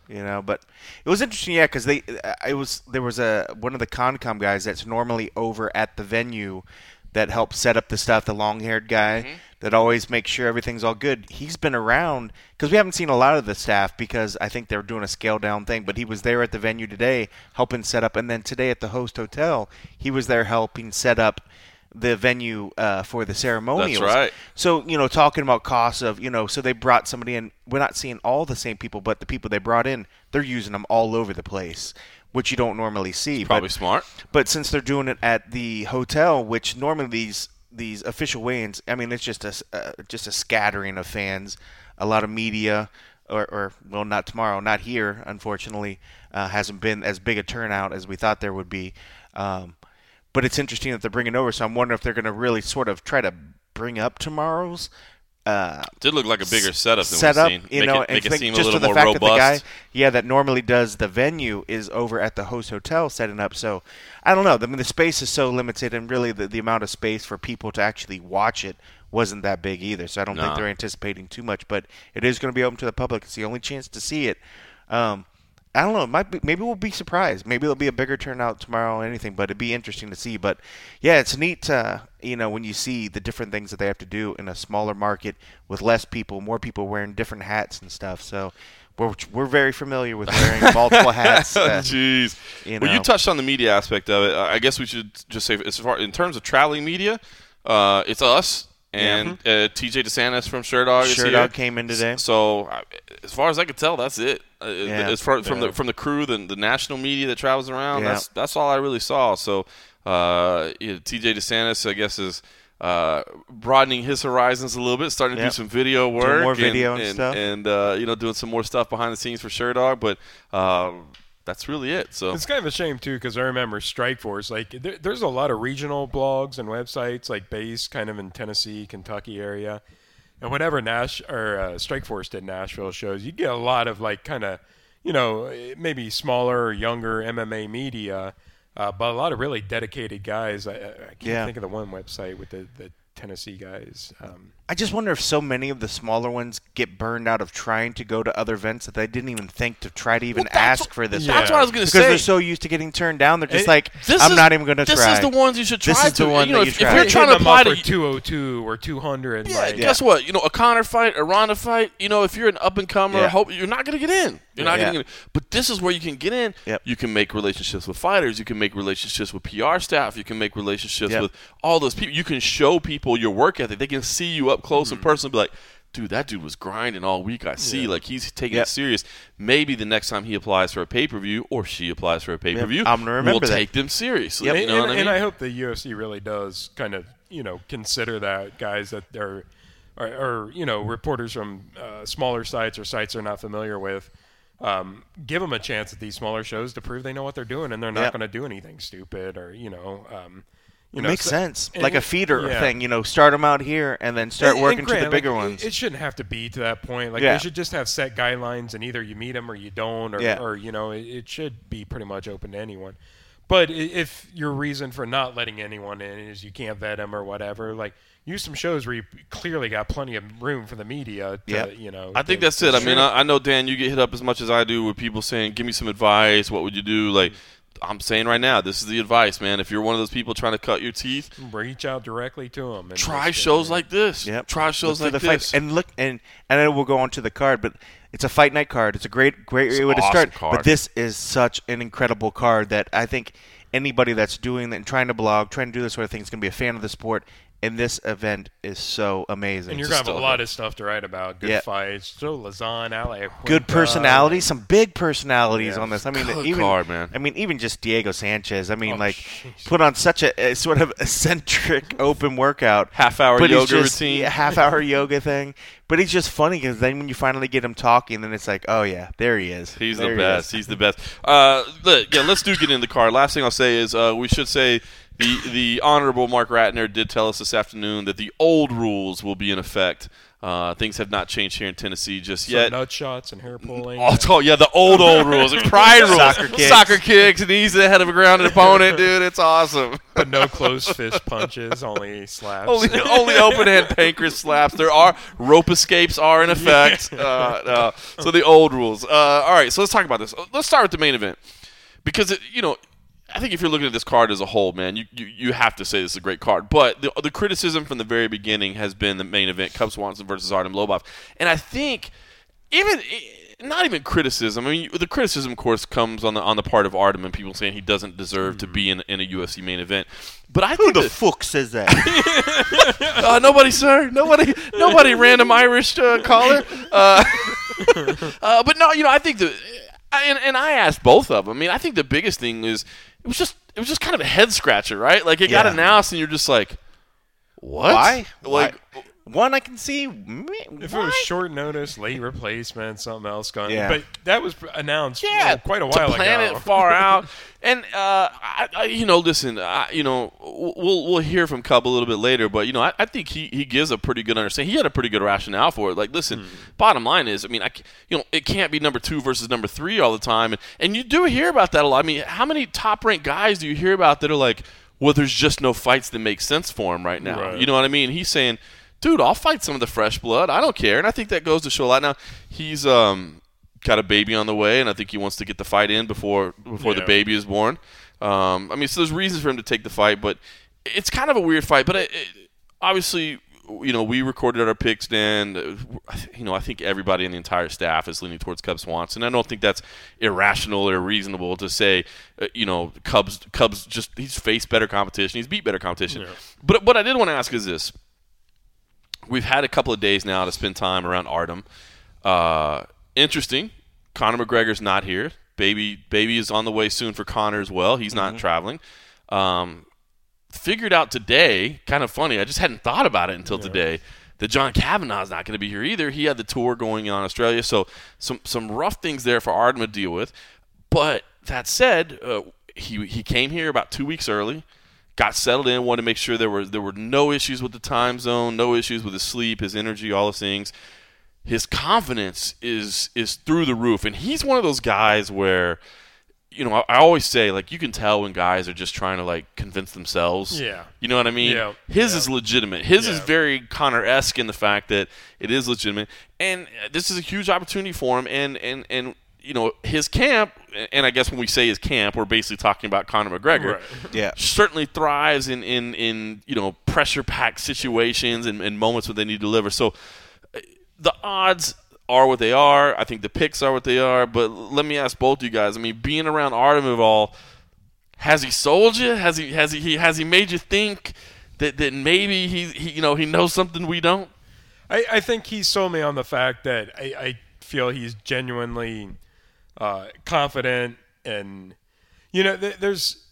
[SPEAKER 2] But it was interesting, because there was one of the CONCOM guys that's normally over at the venue that helps set up the stuff, the long-haired guy that always makes sure everything's all good. He's been around because we haven't seen a lot of the staff because I think they're doing a scale-down thing, but he was there at the venue today helping set up, and then today at the host hotel, he was there helping set up the venue for the ceremonials.
[SPEAKER 1] That's right.
[SPEAKER 2] So, talking about costs of, so they brought somebody in. We're not seeing all the same people, but the people they brought in, they're using them all over the place, which you don't normally see.
[SPEAKER 1] Probably smart.
[SPEAKER 2] But since they're doing it at the hotel, which normally these official weigh-ins, it's just a scattering of fans, a lot of media, or not tomorrow, not here, unfortunately, hasn't been as big a turnout as we thought there would be. But it's interesting that they're bringing over, so I'm wondering if they're going to really sort of try to bring up tomorrow's.
[SPEAKER 1] Did look like a bigger setup than we've seen. Make it seem a little more robust.
[SPEAKER 2] That the guy, that normally does the venue is over at the host hotel setting up. So I don't know. The space is so limited, and really the amount of space for people to actually watch it wasn't that big either. So I don't think they're anticipating too much. But it is going to be open to the public. It's the only chance to see it. I don't know. It might be, maybe we'll be surprised. Maybe it'll be a bigger turnout tomorrow or anything, but it'd be interesting to see. But, yeah, it's neat, when you see the different things that they have to do in a smaller market with less people, more people wearing different hats and stuff. So we're very familiar with wearing multiple hats.
[SPEAKER 1] Jeez. Well, you touched on the media aspect of it. I guess we should just say, in terms of traveling media, it's us. And TJ DeSantis from Sherdog is here.
[SPEAKER 2] Sherdog came in today.
[SPEAKER 1] So, as far as I can tell, that's it. From the crew, the national media that travels around, that's all I really saw. So, TJ DeSantis, I guess, is broadening his horizons a little bit, starting to do some video work.
[SPEAKER 2] Doing more video and stuff.
[SPEAKER 1] And doing some more stuff behind the scenes for Sherdog. But that's really it. So
[SPEAKER 3] it's kind of a shame too, because I remember Strikeforce. There's a lot of regional blogs and websites based kind of in Tennessee, Kentucky area, and whenever Strikeforce did Nashville shows, you get a lot of maybe smaller or younger MMA media, but a lot of really dedicated guys. I can't think of the one website with the Tennessee guys.
[SPEAKER 2] I just wonder if so many of the smaller ones get burned out of trying to go to other events that they didn't even think to try to even ask for this.
[SPEAKER 1] That's what I was going to say.
[SPEAKER 2] Because they're so used to getting turned down, they're just I'm not even going to try.
[SPEAKER 1] This is the ones you should try.
[SPEAKER 2] This is the one that you try.
[SPEAKER 1] If you're trying to apply to
[SPEAKER 3] 202 or 200,
[SPEAKER 1] guess what? A Conor fight, a Ronda fight. If you're an up and comer, you're not going to get in. You're not going to get in. But this is where you can get in.
[SPEAKER 2] Yep.
[SPEAKER 1] You can make relationships with fighters. You can make relationships with PR staff. You can make relationships with all those people. You can show people your work ethic. They can see you up close and personal. Be like, dude, that dude was grinding all week. I see. He's taking it serious. Maybe the next time he applies for a pay-per-view or she applies for a pay-per-view,
[SPEAKER 2] I'm gonna remember
[SPEAKER 1] we'll take them seriously.
[SPEAKER 3] Yep.
[SPEAKER 1] You know what I mean?
[SPEAKER 3] And I hope the UFC really does kind of, consider that guys that they're or reporters from smaller sites or sites they're not familiar with. Give them a chance at these smaller shows to prove they know what they're doing, and they're not going to do anything stupid or
[SPEAKER 2] it makes sense, like a feeder thing. Start them out here and then start working to the bigger ones.
[SPEAKER 3] It shouldn't have to be to that point. Like they should just have set guidelines, and either you meet them or you don't, or it should be pretty much open to anyone. But if your reason for not letting anyone in is you can't vet them or whatever, like use some shows where you clearly got plenty of room for the media.
[SPEAKER 1] I think that's it. I mean, I know, Dan, you get hit up as much as I do with people saying, "Give me some advice. What would you do?" Like, I'm saying right now, this is the advice, man. If you're one of those people trying to cut your teeth,
[SPEAKER 3] reach out directly to them. And
[SPEAKER 1] try shows like this.
[SPEAKER 2] Yep.
[SPEAKER 1] Try shows like this.
[SPEAKER 2] Fight. And look, and then we'll go on to the card, but it's a fight night card. It's a great way to start.
[SPEAKER 1] Card.
[SPEAKER 2] But this is such an incredible card that I think anybody that's doing that and trying to blog, trying to do this sort of thing is going to be a fan of the sport. And this event is so amazing.
[SPEAKER 3] And you're going to have a lot of stuff to write about. Good fights. Joe Lazan, Ali Aquinta.
[SPEAKER 2] Good personalities. Some big personalities on this. I mean,
[SPEAKER 1] good card, man.
[SPEAKER 2] I mean, even just Diego Sanchez. I mean, put on such a sort of eccentric open workout.
[SPEAKER 1] Half-hour yoga routine.
[SPEAKER 2] Half-hour yoga thing. But he's just funny because then when you finally get him talking, then it's like, oh, yeah, there he is.
[SPEAKER 1] He's the best. He's the best. Let's get in the card. Last thing I'll say is we should say the Honorable Mark Ratner did tell us this afternoon that the old rules will be in effect. Things have not changed here in Tennessee just yet.
[SPEAKER 3] Nut shots and hair pulling.
[SPEAKER 1] The old rules. Pride rules. Soccer kicks, knees to the head of a grounded opponent, dude. It's awesome.
[SPEAKER 3] But no closed fist punches, only slaps.
[SPEAKER 1] Only open hand pancreas slaps. There are rope escapes are in effect. So the old rules. All right, so let's talk about this. Let's start with the main event. Because, I think if you're looking at this card as a whole, man, you have to say this is a great card. But the criticism from the very beginning has been the main event, Cub Swanson versus Artem Lobov. And I think not even criticism. I mean, the criticism, of course, comes on the part of Artem and people saying he doesn't deserve to be in a UFC main event. But I think
[SPEAKER 2] who the fuck says that?
[SPEAKER 1] Nobody, sir. Nobody. Random Irish caller. But no, I think and I asked both of them. I mean, I think the biggest thing is it was just kind of a head scratcher, right? Like it got announced, and you're just like, what?
[SPEAKER 2] Why?
[SPEAKER 1] Like,
[SPEAKER 2] one I can see.
[SPEAKER 3] If it was short notice, late replacement, something else going.
[SPEAKER 2] Yeah.
[SPEAKER 3] But that was announced quite a while
[SPEAKER 1] to plan
[SPEAKER 3] ago.
[SPEAKER 1] it far out. And listen, we'll hear from Cub a little bit later, but I think he gives a pretty good understanding. He had a pretty good rationale for it. Like, listen, bottom line is, I mean, it can't be number 2 versus number 3 all the time, and you do hear about that a lot. I mean, how many top ranked guys do you hear about that are like, well, there's just no fights that make sense for him right now?
[SPEAKER 3] Right.
[SPEAKER 1] You know what I mean? He's saying, dude, I'll fight some of the fresh blood. I don't care. And I think that goes to show a lot. Now, he's got a baby on the way, and I think he wants to get the fight in before the baby is born. So there's reasons for him to take the fight, but it's kind of a weird fight. But obviously, we recorded our picks, and I think everybody in the entire staff is leaning towards Cub Swanson. I don't think that's irrational or reasonable to say, Cubs just he's faced better competition, he's beat better competition. Yeah. But what I did want to ask is this. We've had a couple of days now to spend time around Artem. Interesting. Conor McGregor's not here. Baby is on the way soon for Conor as well. He's not traveling. Figured out today, kind of funny, I just hadn't thought about it until today, that John Kavanaugh's not going to be here either. He had the tour going on in Australia, so some rough things there for Artem to deal with. But that said, he came here about 2 weeks early. Got settled in, wanted to make sure there were no issues with the time zone, no issues with his sleep, his energy, all those things. His confidence is through the roof, and he's one of those guys where, I always say, like, you can tell when guys are just trying to, like, convince themselves. Yeah. You know what I mean?
[SPEAKER 3] Yeah.
[SPEAKER 1] His is legitimate. His is very Conor-esque in the fact that it is legitimate, and this is a huge opportunity for him, and his camp, and I guess when we say his camp, we're basically talking about Conor McGregor.
[SPEAKER 3] Right.
[SPEAKER 2] Yeah.
[SPEAKER 1] Certainly thrives in pressure-packed situations and moments when they need to deliver. So the odds are what they are. I think the picks are what they are. But let me ask both you guys. I mean, being around Artem at all, has he sold you? Has he made you think that maybe he knows something we don't?
[SPEAKER 3] I think he sold me on the fact that I feel he's genuinely confident, and there's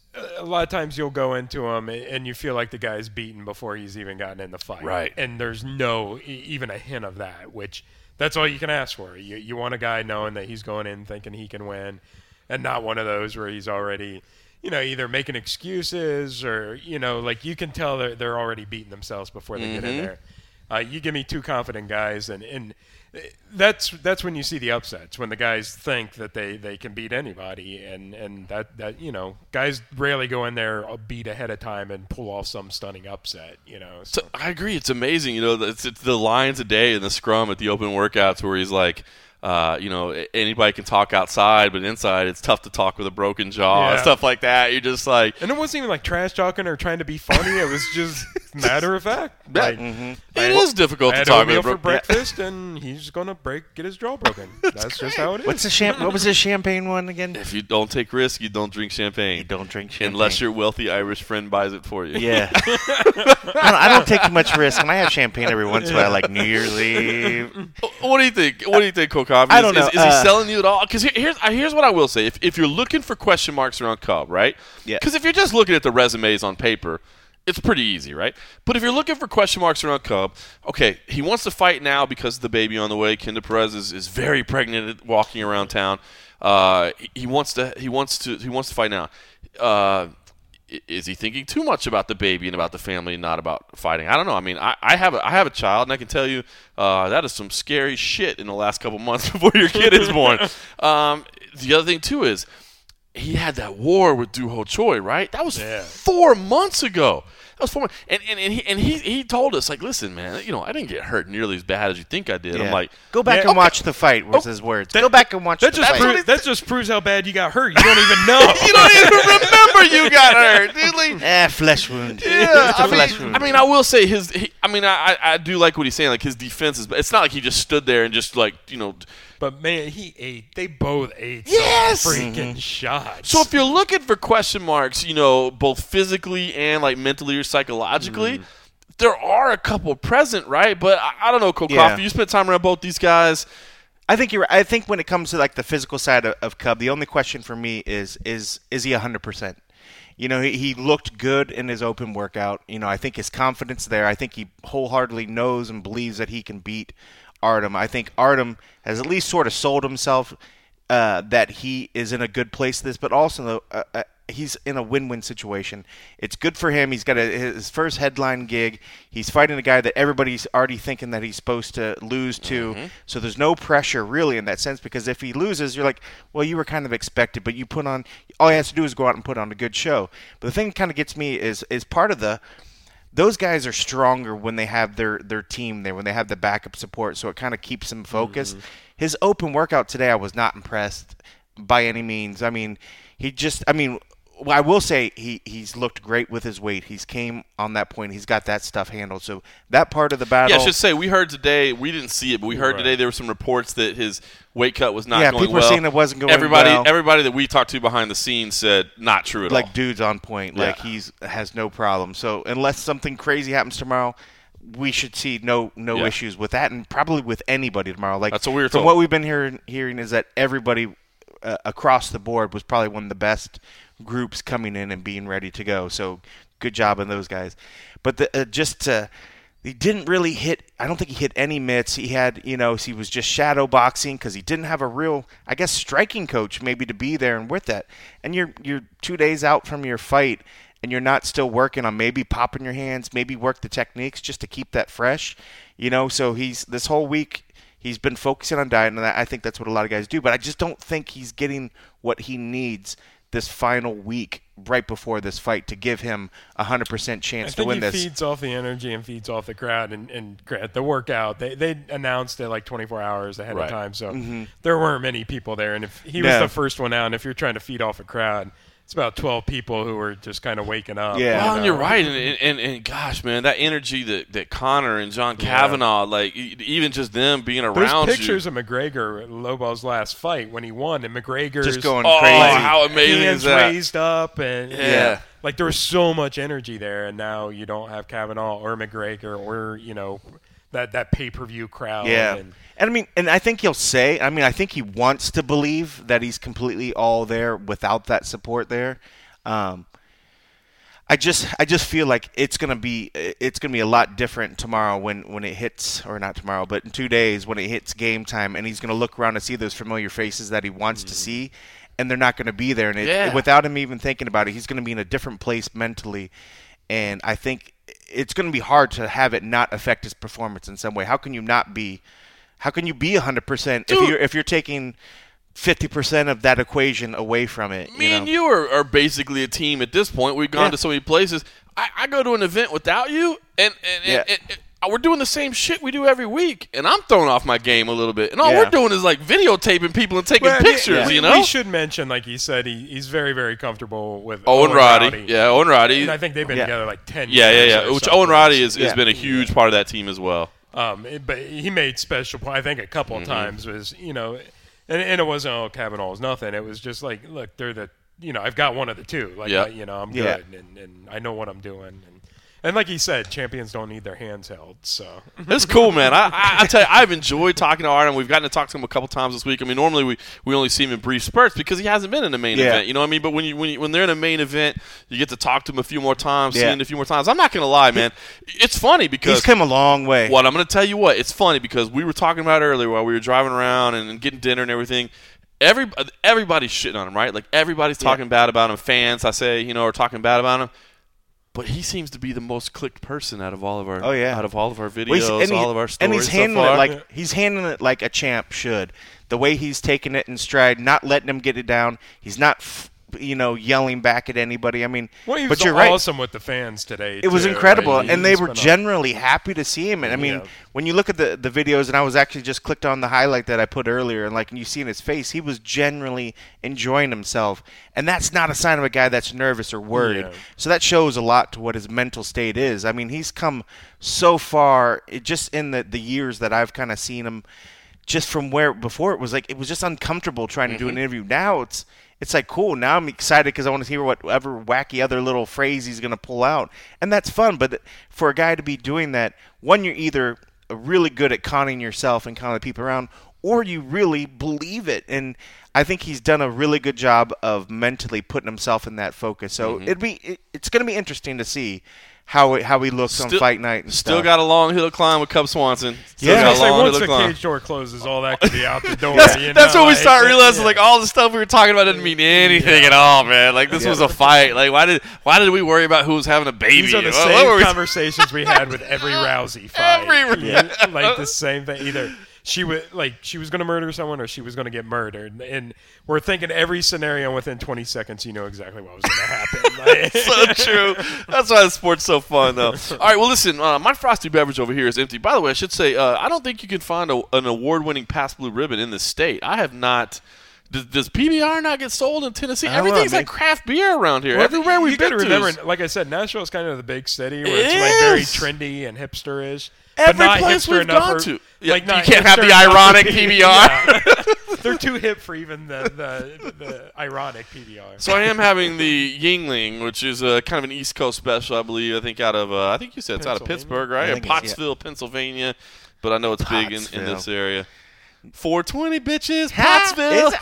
[SPEAKER 3] a lot of times you'll go into him and you feel like the guy's beaten before he's even gotten in the fight.
[SPEAKER 1] Right.
[SPEAKER 3] And there's no even a hint of that, which that's all you can ask for. You want a guy knowing that he's going in thinking he can win, and not one of those where he's already, either making excuses or, like you can tell they're already beating themselves before they get in there. You give me two confident guys, and that's when you see the upsets, when the guys think that they can beat anybody, and that guys rarely go in there a beat ahead of time and pull off some stunning upset.
[SPEAKER 1] So I agree. It's amazing. It's the lines a day in the scrum at the open workouts where he's like, anybody can talk outside, but inside it's tough to talk with a broken jaw and stuff like that. You're just like,
[SPEAKER 3] and it wasn't even like trash talking or trying to be funny. It was just matter of fact.
[SPEAKER 1] Like, it is difficult to talk
[SPEAKER 3] with for breakfast, and he's gonna get his jaw broken. That's just how it is.
[SPEAKER 2] What was the champagne one again?
[SPEAKER 1] If you don't take risks, you don't drink champagne.
[SPEAKER 2] You don't drink champagne
[SPEAKER 1] unless your wealthy Irish friend buys it for you.
[SPEAKER 2] Yeah. I don't take too much risk, and I have champagne every once in a while, like New Year's Eve.
[SPEAKER 1] What do you think? What do you think, Cobb?
[SPEAKER 2] I don't know.
[SPEAKER 1] Is he selling you at all? Because here's what I will say. If you're looking for question marks around Cobb, right?
[SPEAKER 2] Yeah.
[SPEAKER 1] Because if you're just looking at the resumes on paper, it's pretty easy, right? But if you're looking for question marks around Cobb, okay, he wants to fight now because of the baby on the way. Kendra Perez is very pregnant, walking around town. He wants to fight now. Is he thinking too much about the baby and about the family and not about fighting? I don't know. I mean, I have a child, and I can tell you that is some scary shit in the last couple months before your kid is born. The other thing, too, is he had that war with Doo Ho Choi, right? That was 4 months ago. That was 4 months. And he told us, like, listen, man, I didn't get hurt nearly as bad as you think I did.
[SPEAKER 2] Yeah.
[SPEAKER 1] I'm like,
[SPEAKER 2] go back and watch the fight, was his words. Go back and watch the fight.
[SPEAKER 3] That just proves how bad you got hurt. You don't even know.
[SPEAKER 1] You don't even remember you got hurt, dude. Like,
[SPEAKER 2] flesh wound.
[SPEAKER 1] Yeah,
[SPEAKER 2] flesh wound.
[SPEAKER 1] I mean, I will say I do like what he's saying. Like, his defense is, it's not like he just stood there and just
[SPEAKER 3] But man, they both ate
[SPEAKER 1] yes!
[SPEAKER 3] some freaking shots.
[SPEAKER 1] So if you're looking for question marks, both physically and like mentally or psychologically, there are a couple present, right? But I don't know, Coach Coffey, you spent time around both these guys.
[SPEAKER 2] I think you're right. I think when it comes to like the physical side of Cub, the only question for me is he 100%? He looked good in his open workout. I think his confidence there. I think he wholeheartedly knows and believes that he can beat Artem. I think Artem has at least sort of sold himself that he is in a good place this, but also he's in a win-win situation. It's good for him. He's got his first headline gig. He's fighting a guy that everybody's already thinking that he's supposed to lose to. So there's no pressure really in that sense, because if he loses, you're like, well, you were kind of expected, but you put on – all he has to do is go out and put on a good show. But the thing that kind of gets me is part of the – those guys are stronger when they have their team there, when they have the backup support, so it kind of keeps them focused. His open workout today, I was not impressed by any means. I mean, I will say he's looked great with his weight. He's came on that point. He's got that stuff handled. So that part of the battle.
[SPEAKER 1] Yeah, I should say, we heard today, we didn't see it, but we heard today there were some reports that his weight cut was not going well.
[SPEAKER 2] Yeah, people were saying it wasn't going well.
[SPEAKER 1] Everybody that we talked to behind the scenes said not true at all.
[SPEAKER 2] Like, dude's on point. Yeah. Like, has no problem. So unless something crazy happens tomorrow, we should see no issues with that, and probably with anybody tomorrow. Like,
[SPEAKER 1] that's what we were
[SPEAKER 2] told.
[SPEAKER 1] From
[SPEAKER 2] what we've been hearing is that everybody across the board was probably one of the best groups coming in and being ready to go. So good job on those guys. But he didn't really hit. I don't think he hit any mitts. He had, he was just shadow boxing because he didn't have a real, I guess, striking coach maybe to be there and with that. And you're 2 days out from your fight, and you're not still working on maybe popping your hands, maybe work the techniques just to keep that fresh. So this whole week he's been focusing on diet, and I think that's what a lot of guys do. But I just don't think he's getting what he needs this final week right before this fight to give him 100% chance to win this.
[SPEAKER 3] I think he feeds off the energy and feeds off the crowd and the workout. They announced it like 24 hours ahead of time, so there weren't many people there. And if he was the first one out, and if you're trying to feed off a crowd, it's about 12 people who were just kind of waking up.
[SPEAKER 2] Yeah,
[SPEAKER 1] well, and you're right. And gosh, man, that energy that Connor and John Kavanagh, like even just them being around.
[SPEAKER 3] There's pictures of McGregor at Lobov's last fight when he won, and McGregor's
[SPEAKER 2] just going crazy.
[SPEAKER 1] How amazing
[SPEAKER 3] hands
[SPEAKER 1] is that?
[SPEAKER 3] Raised up, and like there was so much energy there, and now you don't have Kavanagh or McGregor or that pay-per-view crowd.
[SPEAKER 2] Yeah. And I think he'll say, I think he wants to believe that he's completely all there without that support there. I just feel like it's gonna be a lot different tomorrow when it hits, or not tomorrow, but in 2 days when it hits game time, and he's gonna look around and see those familiar faces that he wants to see, and they're not gonna be there, and without him even thinking about it, he's gonna be in a different place mentally, and I think it's gonna be
[SPEAKER 1] Dude.
[SPEAKER 2] hard to have it not affect his performance in some way. How can you be 100% if you're taking 50% of that equation away from it?
[SPEAKER 1] Me and you are basically a team at this point. We've gone to so many places. I go to an event without you, and we're doing the same shit we do every week, and I'm throwing off my game a little bit. And all we're doing is like videotaping people and taking pictures, you know?
[SPEAKER 3] We should mention, like he said, he's very, very comfortable with
[SPEAKER 1] Owen Roddy. Yeah, Owen Roddy.
[SPEAKER 3] And I think they've been together like 10 years.
[SPEAKER 1] Yeah. Which Owen Roddy has been a huge part of that team as well.
[SPEAKER 3] But he made special point, I think a couple of times, was, you know, and it wasn't, oh, Kavanaugh's nothing. It was just like, look, they're the, you know, I've got one of the two. Like, you know, I'm good, and I know what I'm doing. And like he said, champions don't need their hands held. So
[SPEAKER 1] it's cool, man. I tell you, I've enjoyed talking to Artem. We've gotten to talk to him a couple times this week. I mean, normally we only see him in brief spurts because he hasn't been in the main event. You know what I mean? But when they're in a main event, you get to talk to him a few more times, see him a few more times. I'm not going to lie, man. It's funny because
[SPEAKER 2] he's come a long way.
[SPEAKER 1] What I'm going to tell you, it's funny because we were talking about earlier while we were driving around and getting dinner and everything. Everybody's shitting on him, right? Like everybody's talking bad about him. Fans, I say, you know, are talking bad about him. But he seems to be the most clicked person out of all of our out of all of our videos, all of our stories.
[SPEAKER 2] And he's handling
[SPEAKER 1] so far.
[SPEAKER 2] he's handling it like a champ should. The way he's taking it in stride, not letting him get it down. He's not yelling back at anybody. I mean,
[SPEAKER 3] he
[SPEAKER 2] but
[SPEAKER 3] was
[SPEAKER 2] you're
[SPEAKER 3] awesome with the fans today.
[SPEAKER 2] It was incredible, and they were generally happy to see him. And I mean, when you look at the videos, and I was actually just clicked on the highlight that I put earlier, and you see in his face, he was generally enjoying himself, and that's not a sign of a guy that's nervous or worried. So that shows a lot to what his mental state is. I mean, he's come so far just in the years that I've kind of seen him. Just from where before it was just uncomfortable trying to do an interview. Now it's like cool. Now I'm excited because I want to hear whatever wacky other little phrase he's going to pull out, and that's fun. But for a guy to be doing that, one, you're either really good at conning yourself and conning the people around, or you really believe it. And I think he's done a really good job of mentally putting himself in that focus. So it's going to be interesting to see how he looks on fight night and
[SPEAKER 1] still
[SPEAKER 2] stuff.
[SPEAKER 1] got a long hill to climb with Cub Swanson.
[SPEAKER 3] Once the cage door closes, all that could be out the door.
[SPEAKER 1] That's when we start realizing all the stuff we were talking about didn't mean anything at all, man. Like this was a fight. Like why did we worry about who was having a baby?
[SPEAKER 3] These are the same conversations we had with every Rousey fight. Like the same thing. Either she was going to murder someone or she was going to get murdered, and we're thinking every scenario within 20 seconds. You know exactly what was going to happen.
[SPEAKER 1] So true. That's why the sport's so fun, though. All right, well, listen. My frosty beverage over here is empty. By the way, I should say I don't think you can find an award-winning Pabst Blue Ribbon in this state. I have not. Does PBR not get sold in Tennessee? Everything's like craft beer around here. Everywhere we've been to.
[SPEAKER 3] Remember, like I said, Nashville's kind of the big city where it's very trendy and hipster-ish.
[SPEAKER 1] Every place we've gone to. You can't have the ironic PBR.
[SPEAKER 3] They're too hip for even the ironic PBR.
[SPEAKER 1] So I am having the Yingling, which is kind of an East Coast special, I believe. I think out of I think you said it's out of Pittsburgh, right? Or Pottsville, Pennsylvania. But I know it's big in this area. 420 bitches, Pottsville.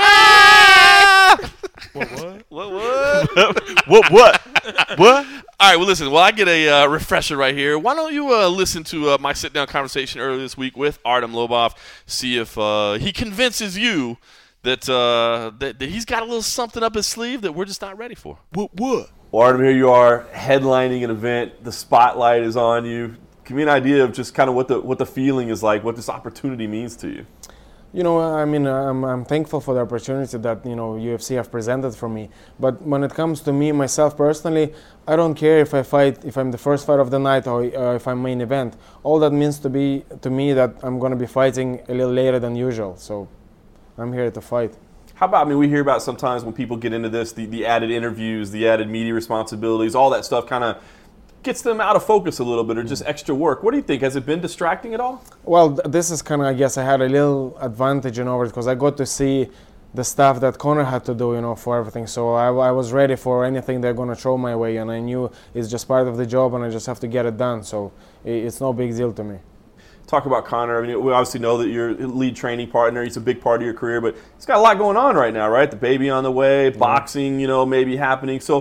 [SPEAKER 1] What? All right, well, listen. Well, I get a refresher right here. Why don't you listen to my sit-down conversation earlier this week with Artem Lobov, see if he convinces you that he's got a little something up his sleeve that we're just not ready for.
[SPEAKER 2] What?
[SPEAKER 4] Well, Artem, here you are, headlining an event. The spotlight is on you. Give me an idea of just kind of what the feeling is like, what this opportunity means to you.
[SPEAKER 5] You know, I mean, I'm thankful for the opportunity that, UFC have presented for me. But when it comes to me, myself personally, I don't care if I fight, if I'm the first fight of the night or if I'm main event. All that means to me that I'm going to be fighting a little later than usual. So I'm here to fight.
[SPEAKER 4] How about, we hear about sometimes when people get into this, the added interviews, the added media responsibilities, all that stuff kind of gets them out of focus a little bit or just extra work. What do you think? Has it been distracting at all?
[SPEAKER 5] Well, this is kind of, I guess I had a little advantage over it because I got to see the stuff that Conor had to do, for everything. So I was ready for anything they're going to throw my way, and I knew it's just part of the job and I just have to get it done. So it's no big deal to me.
[SPEAKER 4] Talk about Conor. We obviously know that you're a lead training partner. He's a big part of your career, but he's got a lot going on right now, right? The baby on the way, boxing, maybe happening. So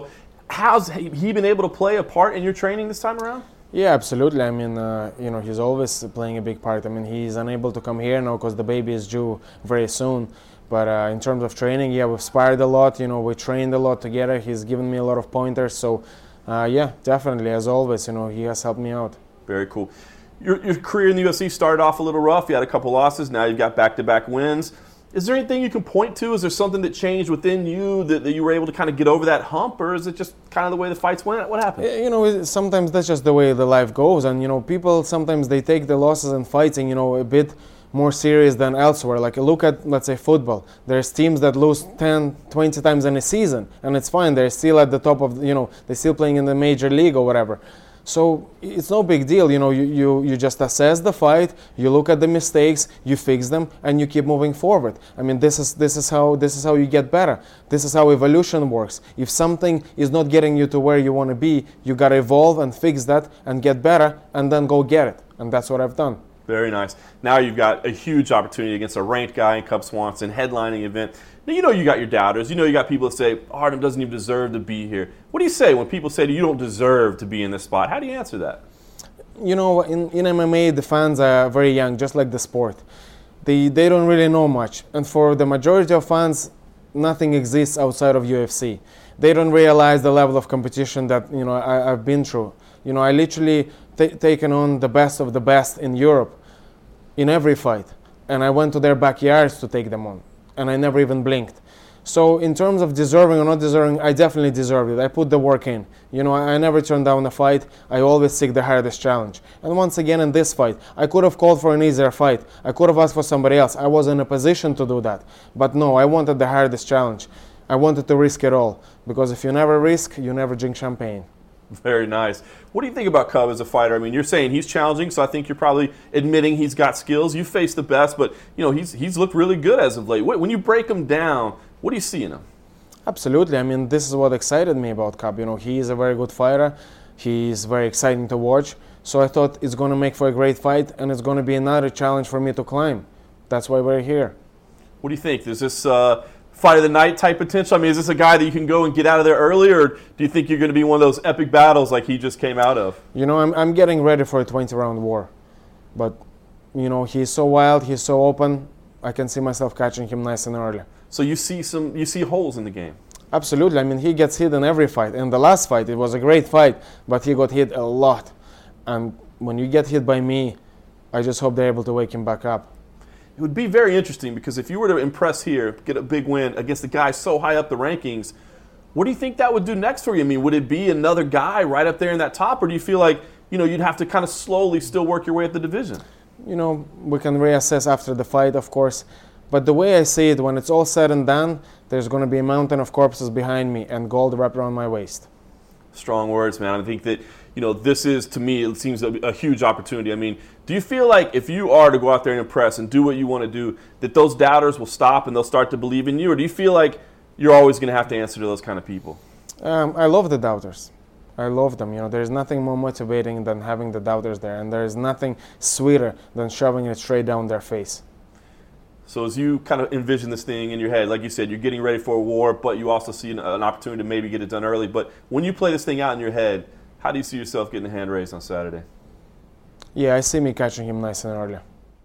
[SPEAKER 4] How's he been able to play a part in your training this time around?
[SPEAKER 5] Yeah, absolutely. I mean, he's always playing a big part. I mean, he's unable to come here now because the baby is due very soon. But in terms of training, yeah, we've sparred a lot. We trained a lot together. He's given me a lot of pointers. So, yeah, definitely, as always, he has helped me out.
[SPEAKER 4] Very cool. Your career in the UFC started off a little rough. You had a couple losses. Now you've got back-to-back wins. Is there anything you can point to? Is there something that changed within you that you were able to kind of get over that hump, or is it just kind of the way the fights went? What happened?
[SPEAKER 5] Sometimes that's just the way the life goes. And, people sometimes they take the losses in fighting, a bit more serious than elsewhere. Like look at, let's say, football. There's teams that lose 10, 20 times in a season, and it's fine. They're still at the top of, they're still playing in the major league or whatever. So it's no big deal. You just assess the fight, you look at the mistakes, you fix them, and you keep moving forward. I mean, this is how you get better. This is how evolution works. If something is not getting you to where you want to be, you got to evolve and fix that and get better, and then go get it. And that's what I've done.
[SPEAKER 4] Very nice. Now you've got a huge opportunity against a ranked guy in Cub Swanson, headlining event. Now you got your doubters. You got people that say, Artem doesn't even deserve to be here. What do you say when people say you don't deserve to be in this spot? How do you answer that?
[SPEAKER 5] In MMA, the fans are very young, just like the sport. They don't really know much. And for the majority of fans, nothing exists outside of UFC. They don't realize the level of competition that I've been through. I literally taken on the best of the best in Europe in every fight. And I went to their backyards to take them on. And I never even blinked. So in terms of deserving or not deserving, I definitely deserved it. I put the work in. I never turned down a fight. I always seek the hardest challenge. And once again in this fight, I could have called for an easier fight. I could have asked for somebody else. I was in a position to do that. But no, I wanted the hardest challenge. I wanted to risk it all. Because if you never risk, you never drink champagne.
[SPEAKER 4] Very nice. What do you think about Cub as a fighter? I mean, you're saying he's challenging, so I think you're probably admitting he's got skills. You faced the best, but he's looked really good as of late. When you break him down, what do you see in him?
[SPEAKER 5] Absolutely. I mean, this is what excited me about Cub. He is a very good fighter. He's very exciting to watch. So I thought it's going to make for a great fight, and it's going to be another challenge for me to climb. That's why we're here. What
[SPEAKER 4] do you think? Is this fight of the night type potential? I mean, is this a guy that you can go and get out of there early, or do you think you're going to be one of those epic battles like he just came out of?
[SPEAKER 5] I'm getting ready for a 20-round war. But, he's so wild, he's so open, I can see myself catching him nice and early.
[SPEAKER 4] So you see holes in the game?
[SPEAKER 5] Absolutely. I mean, he gets hit in every fight. In the last fight, it was a great fight, but he got hit a lot. And when you get hit by me, I just hope they're able to wake him back up.
[SPEAKER 4] It would be very interesting because if you were to impress here, get a big win against a guy so high up the rankings, what do you think that would do next for you? I mean, would it be another guy right up there in that top, or do you feel like, you'd have to kind of slowly still work your way up the division?
[SPEAKER 5] We can reassess after the fight, of course. But the way I see it, when it's all said and done, there's going to be a mountain of corpses behind me and gold wrapped around my waist.
[SPEAKER 4] Strong words, man. I think that, this is, to me, it seems a huge opportunity. I mean, do you feel like if you are to go out there and impress and do what you want to do, that those doubters will stop and they'll start to believe in you? Or do you feel like you're always going to have to answer to those kind of people?
[SPEAKER 5] I love the doubters. I love them. There's nothing more motivating than having the doubters there. And there's nothing sweeter than shoving it straight down their face.
[SPEAKER 4] So as you kind of envision this thing in your head, like you said, you're getting ready for a war, but you also see an opportunity to maybe get it done early. But when you play this thing out in your head, how do you see yourself getting a hand raised on Saturday?
[SPEAKER 5] Yeah, I see me catching him nice and early.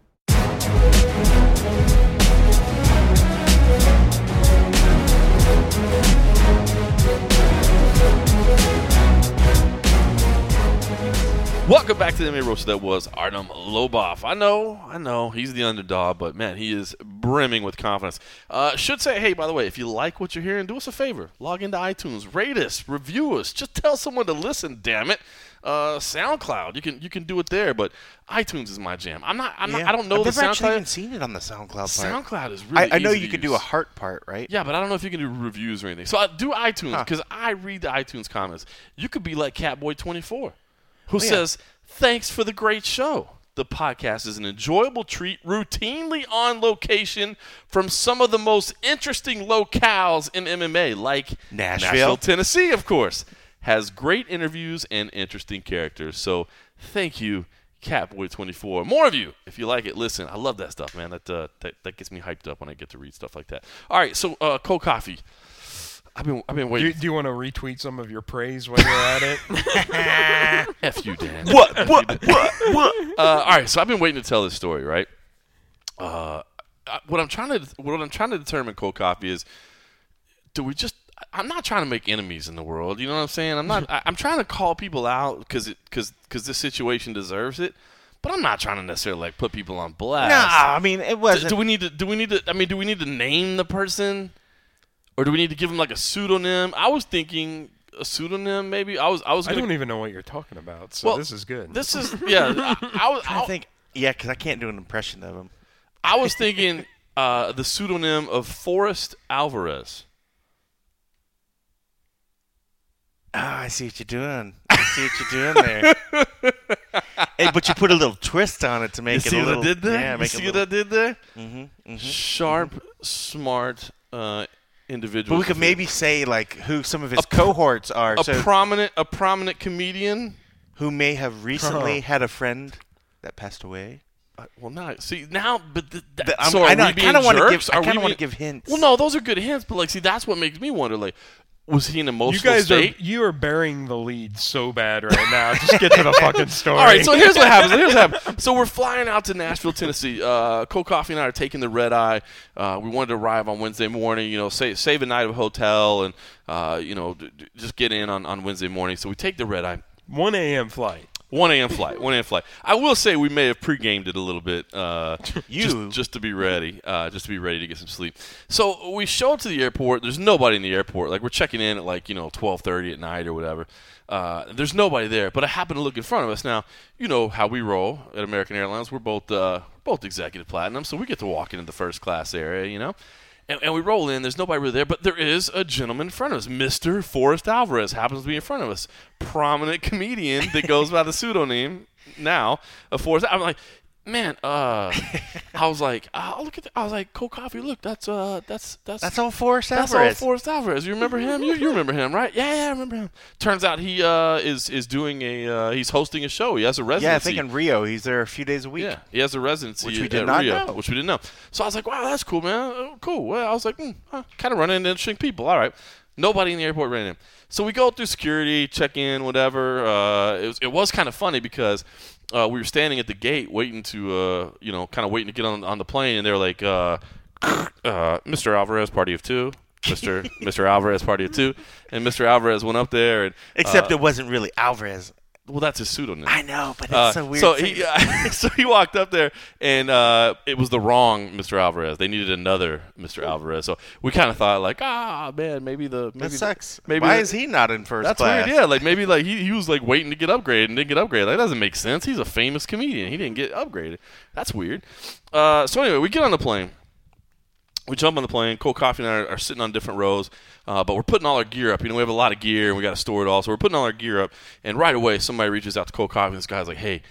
[SPEAKER 1] Welcome back to the MMA Roast. That was Artem Lobov. I know, he's the underdog, but man, he is brimming with confidence. Should say, hey, by the way, if you like what you're hearing, do us a favor. Log into iTunes, rate us, review us. Just tell someone to listen, damn it. SoundCloud, you can do it there, but iTunes is my jam. I don't know the SoundCloud.
[SPEAKER 2] I've never actually even seen it on the SoundCloud part.
[SPEAKER 1] SoundCloud is really easy.
[SPEAKER 2] I know you
[SPEAKER 1] to
[SPEAKER 2] can
[SPEAKER 1] use.
[SPEAKER 2] do a heart part, right?
[SPEAKER 1] Yeah, but I don't know if you can do reviews or anything. So I do iTunes because I read the iTunes comments. You could be like Catboy24, who says, "Thanks for the great show. The podcast is an enjoyable treat, routinely on location from some of the most interesting locales in MMA, like Nashville, Tennessee, of course. Has great interviews and interesting characters. So thank you, Catboy24. More of you, if you like it, listen. I love that stuff, man. That gets me hyped up when I get to read stuff like that. All right, so cold coffee. I've been
[SPEAKER 3] Do
[SPEAKER 1] waiting.
[SPEAKER 3] you want to retweet some of your praise while you're at it?
[SPEAKER 1] F you, Dan.
[SPEAKER 2] What?
[SPEAKER 1] All right, so I've been waiting to tell this story, right? What I'm trying to determine, Cold Coffee, is do we just? I'm not trying to make enemies in the world. You know what I'm saying? I'm not. I'm trying to call people out because this situation deserves it. But I'm not trying to necessarily like put people on blast.
[SPEAKER 2] Nah, I mean it wasn't.
[SPEAKER 1] Do we need to? I mean, do we need to name the person, or do we need to give him like a pseudonym? I was thinking a pseudonym, maybe. I was.
[SPEAKER 3] I
[SPEAKER 1] Gonna,
[SPEAKER 3] don't even know what you're talking about, so
[SPEAKER 1] Well,
[SPEAKER 3] this is good.
[SPEAKER 1] This is yeah.
[SPEAKER 2] I think because I can't do an impression of him.
[SPEAKER 1] I was thinking the pseudonym of Forrest Alvarez.
[SPEAKER 2] I see what you're doing. I see what you're doing there. Hey, but you put a little twist on it to make
[SPEAKER 1] You
[SPEAKER 2] it
[SPEAKER 1] see
[SPEAKER 2] a
[SPEAKER 1] what
[SPEAKER 2] little.
[SPEAKER 1] I did there?
[SPEAKER 2] Yeah,
[SPEAKER 1] You
[SPEAKER 2] make
[SPEAKER 1] see
[SPEAKER 2] it a
[SPEAKER 1] what I did there?
[SPEAKER 2] little.
[SPEAKER 1] Sharp, smart individual.
[SPEAKER 2] But we could maybe say like who some of his cohorts are.
[SPEAKER 1] a
[SPEAKER 2] So
[SPEAKER 1] prominent comedian.
[SPEAKER 2] who may have recently had a friend that passed away.
[SPEAKER 1] Well, now see now, but
[SPEAKER 2] I kind of want to give hints.
[SPEAKER 1] Well, no, those are good hints, but like, see, that's what makes me wonder. Like, was he in an emotional state?
[SPEAKER 3] You are burying the lead so bad right now. Just get to the fucking story.
[SPEAKER 1] All right, so here's what happens. So we're flying out to Nashville, Tennessee. Cold Coffee and I are taking the red eye. We wanted to arrive on Wednesday morning. You know, save a night of a hotel, and just get in on Wednesday morning. So we take the red eye.
[SPEAKER 3] 1 a.m. flight.
[SPEAKER 1] 1 a.m. flight. I will say we may have pre-gamed it a little bit, just to be ready, to get some sleep. So we show up to the airport. There's nobody in the airport. Like, we're checking in at 12:30 at night or whatever. There's nobody there. But I happen to look in front of us. Now, you know how we roll at American Airlines. We're both executive platinum, so we get to walk into the first class area. You know. And we roll in. There's nobody really there, but there is a gentleman in front of us. Mr. Forrest Alvarez happens to be in front of us. Prominent comedian that goes by the pseudonym now of Forrest. I'm like, man. I was like, look at. I was like, Cold Coffee. Look, that's
[SPEAKER 2] all Forrest Alvarez.
[SPEAKER 1] That's all Forrest Alvarez. You remember him? You remember him, right? Yeah, I remember him. Turns out he is doing he's hosting a show. He has a residency.
[SPEAKER 2] Yeah, I think in Rio. He's there a few days a week.
[SPEAKER 1] Yeah, he has a residency
[SPEAKER 2] Which we
[SPEAKER 1] at
[SPEAKER 2] did not
[SPEAKER 1] Rio,
[SPEAKER 2] know.
[SPEAKER 1] which we didn't know. So I was like, wow, that's cool, man. Cool. Well, I was like, kind of running into interesting people. All right. Nobody in the airport ran in. So we go through security, check in, whatever. It was kind of funny because we were standing at the gate waiting to, waiting to get on the plane, and they were like, Mr. Alvarez, party of two. Mr. Alvarez, party of two. And Mr. Alvarez went up there. And,
[SPEAKER 2] Except it wasn't really Alvarez.
[SPEAKER 1] Well, that's his pseudonym.
[SPEAKER 2] I know, but it's so weird.
[SPEAKER 1] So he walked up there, and it was the wrong Mr. Alvarez. They needed another Mr. Alvarez. So we kind of thought, like, man, maybe
[SPEAKER 2] that sucks.
[SPEAKER 1] Maybe
[SPEAKER 2] Why is he not in first
[SPEAKER 1] that's
[SPEAKER 2] class?
[SPEAKER 1] weird. Yeah, like maybe like he was like waiting to get upgraded and didn't get upgraded. That doesn't make sense. He's a famous comedian. He didn't get upgraded. That's weird. So anyway, we get on the plane. We jump on the plane. Cold Coffee and I are sitting on different rows, but we're putting all our gear up. You know, we have a lot of gear, and we got to store it all. So we're putting all our gear up, and right away, somebody reaches out to Cold Coffee, and this guy's like, hey,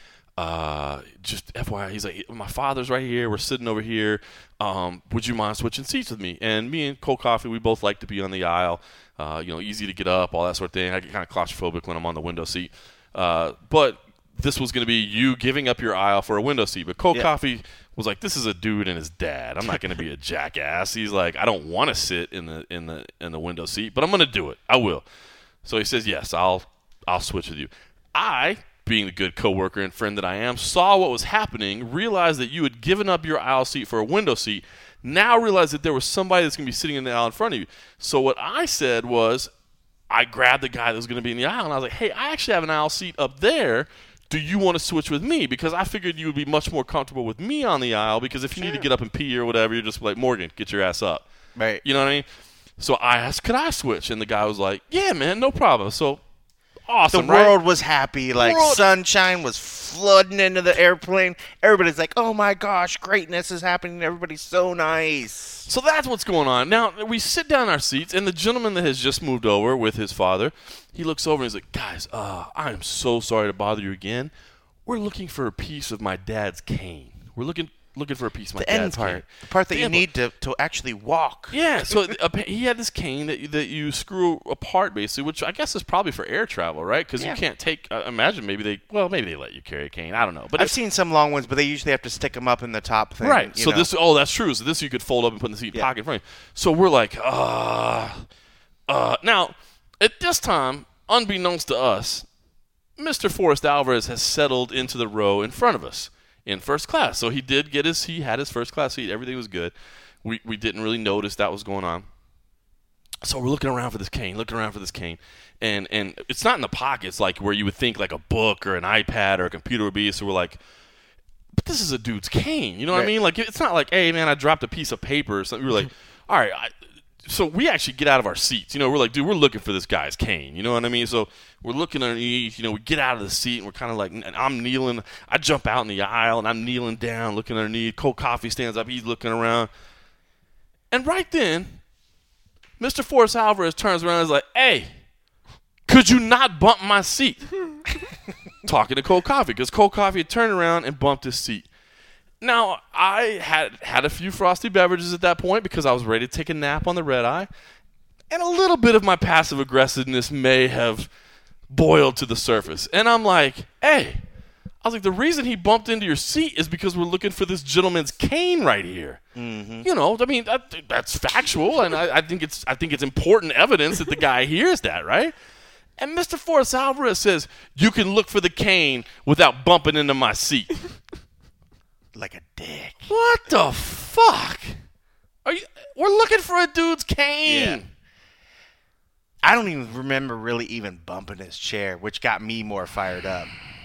[SPEAKER 1] just FYI, he's like, my father's right here. We're sitting over here. Would you mind switching seats with me? And me and Cold Coffee, we both like to be on the aisle, easy to get up, all that sort of thing. I get kind of claustrophobic when I'm on the window seat. But this was going to be you giving up your aisle for a window seat. But Cold Coffee was like, this is a dude and his dad. I'm not going to be a jackass. He's like, I don't want to sit in the window seat, but I'm going to do it. I will. So he says, yes, I'll switch with you. I, being the good coworker and friend that I am, saw what was happening, realized that you had given up your aisle seat for a window seat, now realized that there was somebody that's going to be sitting in the aisle in front of you. So what I said was, I grabbed the guy that was going to be in the aisle, and I was like, hey, I actually have an aisle seat up there. Do you want to switch with me? Because I figured you would be much more comfortable with me on the aisle, because if you need to get up and pee or whatever, you're just like, Morgan, get your ass up.
[SPEAKER 2] Right.
[SPEAKER 1] You know what I mean? So I asked, could I switch? And the guy was like, yeah, man, no problem. So awesome,
[SPEAKER 2] the world was happy. Like, sunshine was flooding into the airplane. Everybody's like, oh, my gosh, greatness is happening. Everybody's so nice.
[SPEAKER 1] So that's what's going on. Now, we sit down in our seats, and the gentleman that has just moved over with his father, he looks over and he's like, guys, I am so sorry to bother you again. We're looking for a piece of my dad's cane. We're looking for a piece of my dad's cane.
[SPEAKER 2] The part that you need to actually walk.
[SPEAKER 1] Yeah, so he had this cane that you screw apart, basically, which I guess is probably for air travel, right? Because you can't take. Imagine maybe they let you carry a cane. I don't know, but
[SPEAKER 2] I've seen some long ones, but they usually have to stick them up in the top thing.
[SPEAKER 1] Right. So
[SPEAKER 2] know.
[SPEAKER 1] that's true. So this you could fold up and put in the seat pocket in front of you. So we're like, Now, at this time, unbeknownst to us, Mr. Forrest Alvarez has settled into the row in front of us in first class. So he had his first class seat. Everything was good. We didn't really notice that was going on. So we're looking around for this cane, and it's not in the pockets like where you would think like a book or an iPad or a computer would be. So we're like, but this is a dude's cane. You know what I mean? Like, it's not like, hey, man, I dropped a piece of paper or something. We were like, all right. So we actually get out of our seats. We're like, dude, we're looking for this guy's cane. You know what I mean? So we're looking underneath. We get out of the seat, and we're kind of like, and I'm kneeling. I jump out in the aisle, and I'm kneeling down, looking underneath. Cold Coffee stands up. He's looking around. And right then, Mr. Forrest Alvarez turns around and is like, hey, could you not bump my seat? Talking to Cold Coffee, because Cold Coffee had turned around and bumped his seat. Now, I had a few frosty beverages at that point because I was ready to take a nap on the red eye. And a little bit of my passive aggressiveness may have boiled to the surface. And I'm like, hey, I was like, the reason he bumped into your seat is because we're looking for this gentleman's cane right here. Mm-hmm. I mean, that's factual, and I think it's important evidence that the guy hears that, right? And Mr. Forrest Alvarez says, you can look for the cane without bumping into my seat.
[SPEAKER 2] Like a dick.
[SPEAKER 1] What the fuck? We're looking for a dude's cane.
[SPEAKER 2] Yeah. I don't even remember really even bumping his chair, which got me more fired up.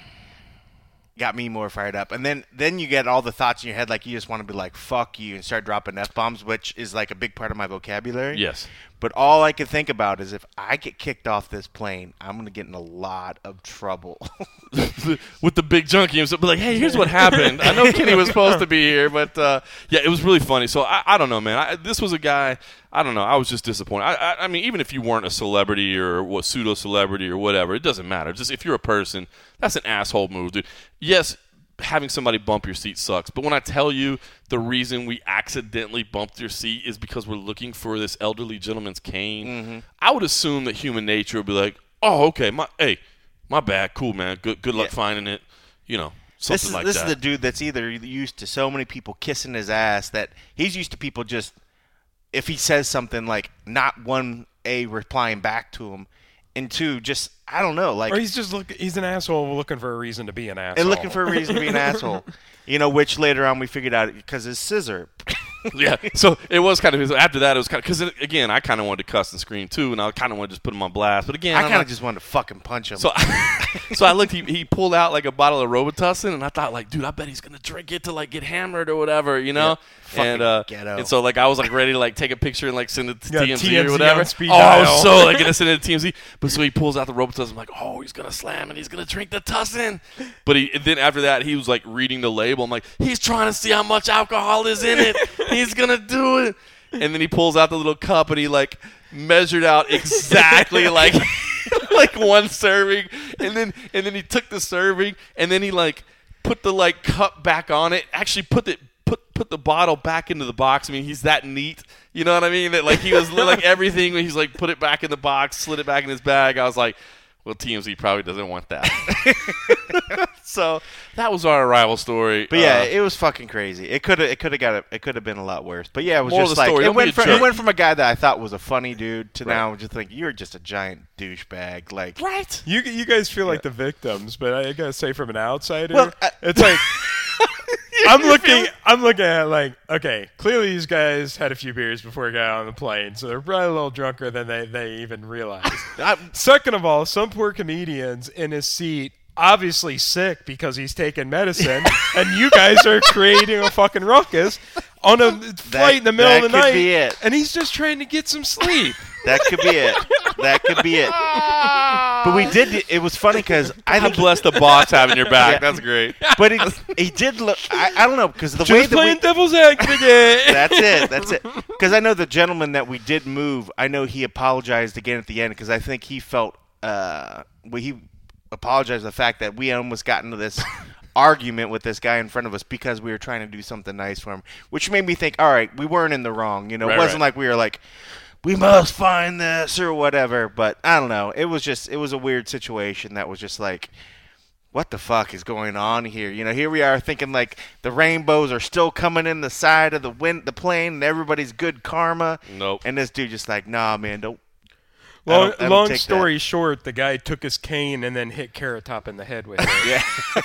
[SPEAKER 2] And then you get all the thoughts in your head, like you just want to be like, fuck you, and start dropping F-bombs, which is like a big part of my vocabulary.
[SPEAKER 1] Yes.
[SPEAKER 2] But all I can think about is if I get kicked off this plane, I'm going to get in a lot of trouble.
[SPEAKER 1] With the big junkie himself, be like, hey, here's what happened. I know Kenny was supposed to be here, but yeah, it was really funny. So I don't know, man. This was a guy, I don't know. I was just disappointed. I mean, even if you weren't a celebrity or pseudo-celebrity or whatever, it doesn't matter. Just if you're a person, that's an asshole move, dude. Yes, having somebody bump your seat sucks, but when I tell you the reason we accidentally bumped your seat is because we're looking for this elderly gentleman's cane, I would assume that human nature would be like, oh, okay, my bad, cool, man, good luck finding it, something like that.
[SPEAKER 2] This is the dude that's either used to so many people kissing his ass that he's used to people just, if he says something, like not one, replying back to him, and two, just, I don't know, like,
[SPEAKER 3] or he's an asshole looking for a reason to be an asshole.
[SPEAKER 2] And looking for a reason to be an asshole. Which later on we figured out because his scissor.
[SPEAKER 1] Yeah, so it was kind of, after that it was kind of, because again, I kind of wanted to cuss and scream too, and I kind of wanted to just put him on blast, but again,
[SPEAKER 2] I kind of just wanted to fucking punch him.
[SPEAKER 1] So I looked, he pulled out like a bottle of Robitussin, and I thought like, dude, I bet he's going to drink it to like get hammered or whatever,
[SPEAKER 2] Yeah,
[SPEAKER 1] and so like I was like ready to like take a picture and like send it to TMZ
[SPEAKER 3] TMZ
[SPEAKER 1] or whatever. I was so like going to send it to TMZ, but so he pulls out the Robitussin, I'm like, oh, he's going to slam and he's going to drink the tussin. But then after that, he was like reading the label. I'm like, he's trying to see how much alcohol is in it. He's going to do it. And then he pulls out the little cup and he like measured out exactly like like one serving, and then he took the serving and then he like put the like cup back on it. Actually put the bottle back into the box. I mean, he's that neat. You know what I mean? That like he was like everything. He's like put it back in the box, slid it back in his bag. I was like, well, TMZ probably doesn't want that. So that was our arrival story.
[SPEAKER 2] But yeah, it was fucking crazy. It could have been a lot worse. But yeah, it was
[SPEAKER 1] Moral
[SPEAKER 2] just
[SPEAKER 1] of the
[SPEAKER 2] like
[SPEAKER 1] story,
[SPEAKER 2] it went from a guy that I thought was a funny dude to now just like, you're just a giant douchebag. Like,
[SPEAKER 1] right?
[SPEAKER 3] You guys feel like the victims, but I gotta say, from an outsider,
[SPEAKER 2] Well,
[SPEAKER 3] it's like I'm looking at like, okay, clearly these guys had a few beers before they got on the plane, so they're probably a little drunker than they even realized. Second of all, some poor comedian's in his seat, obviously sick because he's taking medicine, and you guys are creating a fucking ruckus on a flight in the middle of the night,
[SPEAKER 2] could be it.
[SPEAKER 3] and he's just trying to get some sleep.
[SPEAKER 2] That could be it. That could be it. But we did. It was funny because I think
[SPEAKER 1] bless the boss having your back. That's great.
[SPEAKER 2] But he did look. I don't know because the
[SPEAKER 3] Just
[SPEAKER 2] way that
[SPEAKER 3] playing devil's advocate.
[SPEAKER 2] That's it. Because I know the gentleman that we did move. I know he apologized again at the end because I think he felt. He apologized for the fact that we almost got into this argument with this guy in front of us because we were trying to do something nice for him, which made me think, all right, we weren't in the wrong. It wasn't like we were like, we must find this or whatever. But I don't know. It was a weird situation that was just like, what the fuck is going on here? Here we are thinking like the rainbows are still coming in the side of the plane and everybody's good karma.
[SPEAKER 1] Nope.
[SPEAKER 2] And this dude just like, nah, man, don't.
[SPEAKER 3] Long
[SPEAKER 2] take
[SPEAKER 3] story short, the guy took his cane and then hit Carrot Top in the head with it.
[SPEAKER 2] Yeah.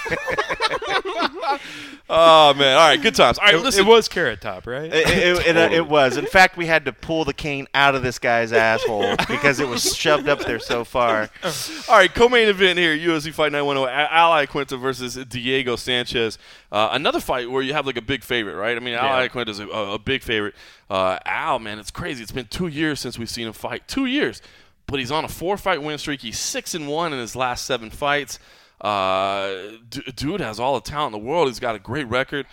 [SPEAKER 1] Oh man! All right, good times. All right, listen.
[SPEAKER 3] It was Carrot Top, right?
[SPEAKER 2] It was. In fact, we had to pull the cane out of this guy's asshole because it was shoved up there so far.
[SPEAKER 1] All right, co-main event here: UFC Fight Night 108, Al Iaquinta versus Diego Sanchez. Another fight where you have like a big favorite, right? I mean, Al Iaquinta is a big favorite. Al, man, it's crazy. It's been 2 years since we've seen him fight. 2 years, but he's on a 4-fight win streak. He's 6-1 in his last 7 fights. Dude has all the talent in the world. He's got a great record.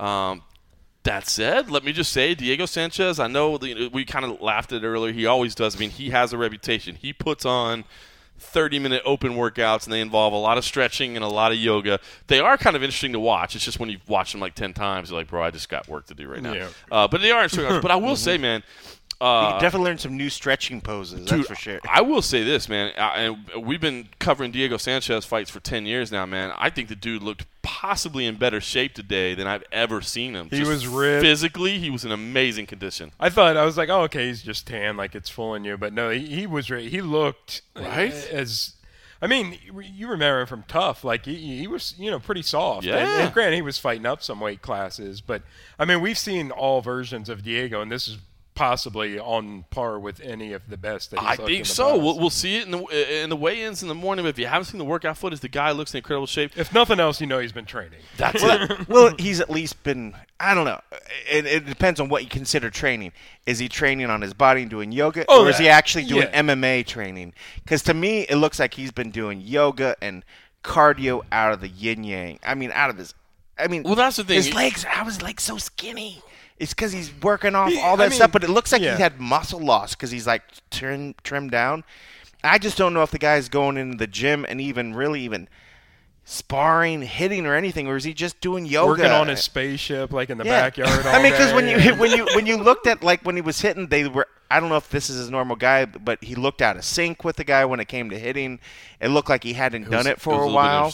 [SPEAKER 1] That said, let me just say, Diego Sanchez, I know we kind of laughed at it earlier. He always does. I mean, he has a reputation. He puts on 30-minute open workouts, and they involve a lot of stretching and a lot of yoga. They are kind of interesting to watch. It's just when you've watched them like 10 times, you're like, bro, I just got work to do right now.
[SPEAKER 3] Yeah.
[SPEAKER 1] But they are interesting. But I will say, man,
[SPEAKER 2] You can definitely learn some new stretching poses,
[SPEAKER 1] dude,
[SPEAKER 2] that's for sure.
[SPEAKER 1] I will say this, man, and we've been covering Diego Sanchez fights for 10 years now, man. I think the dude looked possibly in better shape today than I've ever seen him.
[SPEAKER 3] He
[SPEAKER 1] Just
[SPEAKER 3] was ripped.
[SPEAKER 1] Physically, he was in amazing condition.
[SPEAKER 3] I was like, oh, okay, he's just tan, like it's fooling you. But no, he was he looked
[SPEAKER 1] Right?
[SPEAKER 3] as. I mean, you remember him from Tough. Like, he was, pretty soft.
[SPEAKER 1] Yeah.
[SPEAKER 3] And granted, he was fighting up some weight classes. But, I mean, we've seen all versions of Diego, and this is possibly on par with any of the best that he's
[SPEAKER 1] I
[SPEAKER 3] looked in
[SPEAKER 1] think
[SPEAKER 3] the
[SPEAKER 1] so.
[SPEAKER 3] past.
[SPEAKER 1] We'll see it in the weigh-ins in the morning. But if you haven't seen the workout footage, the guy looks in incredible shape.
[SPEAKER 3] If nothing else, he's been training.
[SPEAKER 1] That's it.
[SPEAKER 2] Well, he's at least been, I don't know. It depends on what you consider training. Is he training on his body and doing yoga?
[SPEAKER 3] Oh,
[SPEAKER 2] or is he actually doing
[SPEAKER 3] yeah.
[SPEAKER 2] MMA training? Because to me, it looks like he's been doing yoga and cardio out of the yin-yang. I mean,
[SPEAKER 1] Well, that's the thing.
[SPEAKER 2] how his legs so skinny? It's because he's working off all that stuff, but it looks like he had muscle loss because he's like trimmed down. I just don't know if the guy's going into the gym and even sparring, hitting, or anything, or is he just doing yoga?
[SPEAKER 3] Working on his spaceship, like in the backyard all
[SPEAKER 2] I mean, because
[SPEAKER 3] day.
[SPEAKER 2] when you looked at like when he was hitting, they were. I don't know if this is his normal guy, but he looked out of sync with the guy when it came to hitting. It looked like he hadn't done it for a while.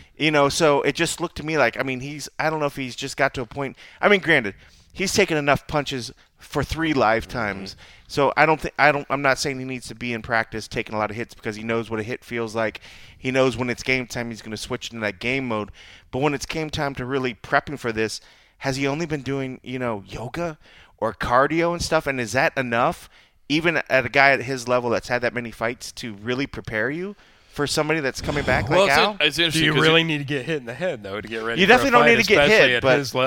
[SPEAKER 2] So it just looked to me like, I mean, I don't know if he's just got to a point. I mean, granted, he's taken enough punches for 3 lifetimes. So I'm not saying he needs to be in practice taking a lot of hits because he knows what a hit feels like. He knows when it's game time, he's going to switch into that game mode. But when it's game time to really prepping for this, has he only been doing, yoga or cardio and stuff? And is that enough, even at a guy at his level that's had that many fights, to really prepare you for somebody that's coming back like Al?
[SPEAKER 1] It's
[SPEAKER 3] Do
[SPEAKER 1] interesting.
[SPEAKER 3] you really need to get hit in the head, though, to get ready
[SPEAKER 2] You
[SPEAKER 3] for a
[SPEAKER 2] definitely don't
[SPEAKER 3] fight,
[SPEAKER 2] need to get hit,
[SPEAKER 3] especially at
[SPEAKER 2] but-
[SPEAKER 3] his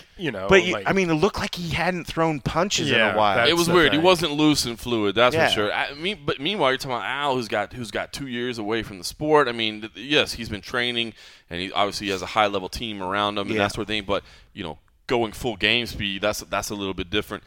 [SPEAKER 2] I mean, it looked like he hadn't thrown punches in
[SPEAKER 3] Yeah,
[SPEAKER 2] a while.
[SPEAKER 3] that's
[SPEAKER 1] It was
[SPEAKER 3] the
[SPEAKER 1] weird. He
[SPEAKER 3] thing.
[SPEAKER 1] wasn't loose and fluid. That's
[SPEAKER 2] Yeah.
[SPEAKER 1] for sure. But meanwhile, you're talking about Al, who's got 2 years away from the sport. I mean, yes, he's been training, and he obviously has a high level team around him and that sort of thing. But going full game speed, that's a little bit different.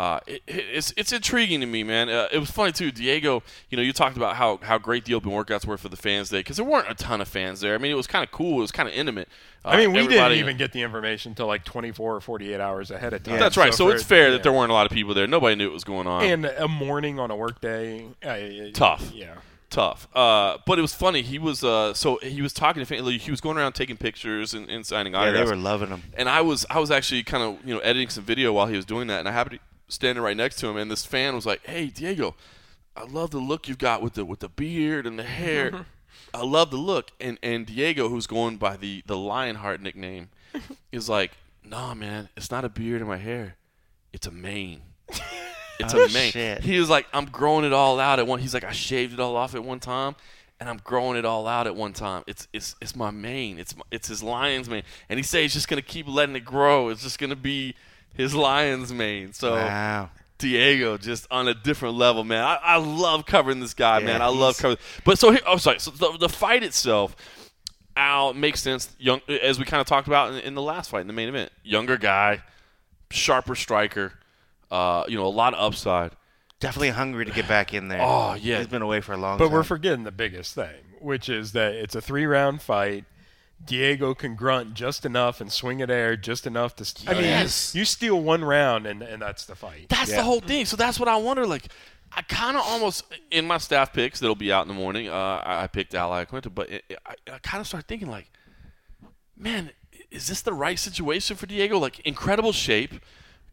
[SPEAKER 1] It's intriguing to me, man. It was funny too, Diego. You talked about how great the open workouts were for the fans there because there weren't a ton of fans there. I mean, it was kind of cool. It was kind of intimate.
[SPEAKER 3] I mean, we didn't
[SPEAKER 1] everybody-
[SPEAKER 3] even get the information until like 24 or 48 hours ahead of time.
[SPEAKER 1] That's right. So it's fair that there
[SPEAKER 3] were
[SPEAKER 1] weren't a lot of people there. Nobody knew what was going on.
[SPEAKER 3] And a morning on a work day.
[SPEAKER 1] Tough.
[SPEAKER 3] Yeah.
[SPEAKER 1] Tough. But it was funny. He was he was talking to fans. He was going around taking pictures and signing
[SPEAKER 2] Yeah,
[SPEAKER 1] autographs.
[SPEAKER 2] they were loving him.
[SPEAKER 1] And I was actually kind of editing some video while he was doing that, and I happened to be standing right next to him, and this fan was like, "Hey, Diego, I love the look you've got with the beard and the hair. I love the look." And Diego, who's going by the Lionheart nickname, is like, "Nah, man, it's not a beard in my hair. It's a mane." It's a mane.
[SPEAKER 2] Shit.
[SPEAKER 1] He was like, I'm growing it all out at one. He's like, I shaved it all off at one time, and I'm growing it all out at one time. It's my mane. It's his lion's mane, and he said he's just gonna keep letting it grow. It's just gonna be his lion's mane. So
[SPEAKER 2] Wow.
[SPEAKER 1] Diego just on a different level, man. I love covering this guy,
[SPEAKER 2] Yeah,
[SPEAKER 1] man. I love covering. But so sorry. So the fight itself, Al makes sense. Young, as we kind of talked about in the last fight in the main event, younger guy, sharper striker. A lot of upside.
[SPEAKER 2] Definitely hungry to get back in there.
[SPEAKER 1] Oh, yeah.
[SPEAKER 2] He's been away for a long
[SPEAKER 3] But
[SPEAKER 2] time.
[SPEAKER 3] we're forgetting the biggest thing, which is that it's a 3-round fight. Diego can grunt just enough and swing at air just enough to. I mean,
[SPEAKER 1] Yes.
[SPEAKER 3] you steal 1 round and that's the fight.
[SPEAKER 1] That's the whole thing. So that's what I wonder. Like, I kind of almost in my staff picks that'll be out in the morning. I picked Al Iaquinta, but I kind of started thinking like, man, is this the right situation for Diego? Like, incredible shape,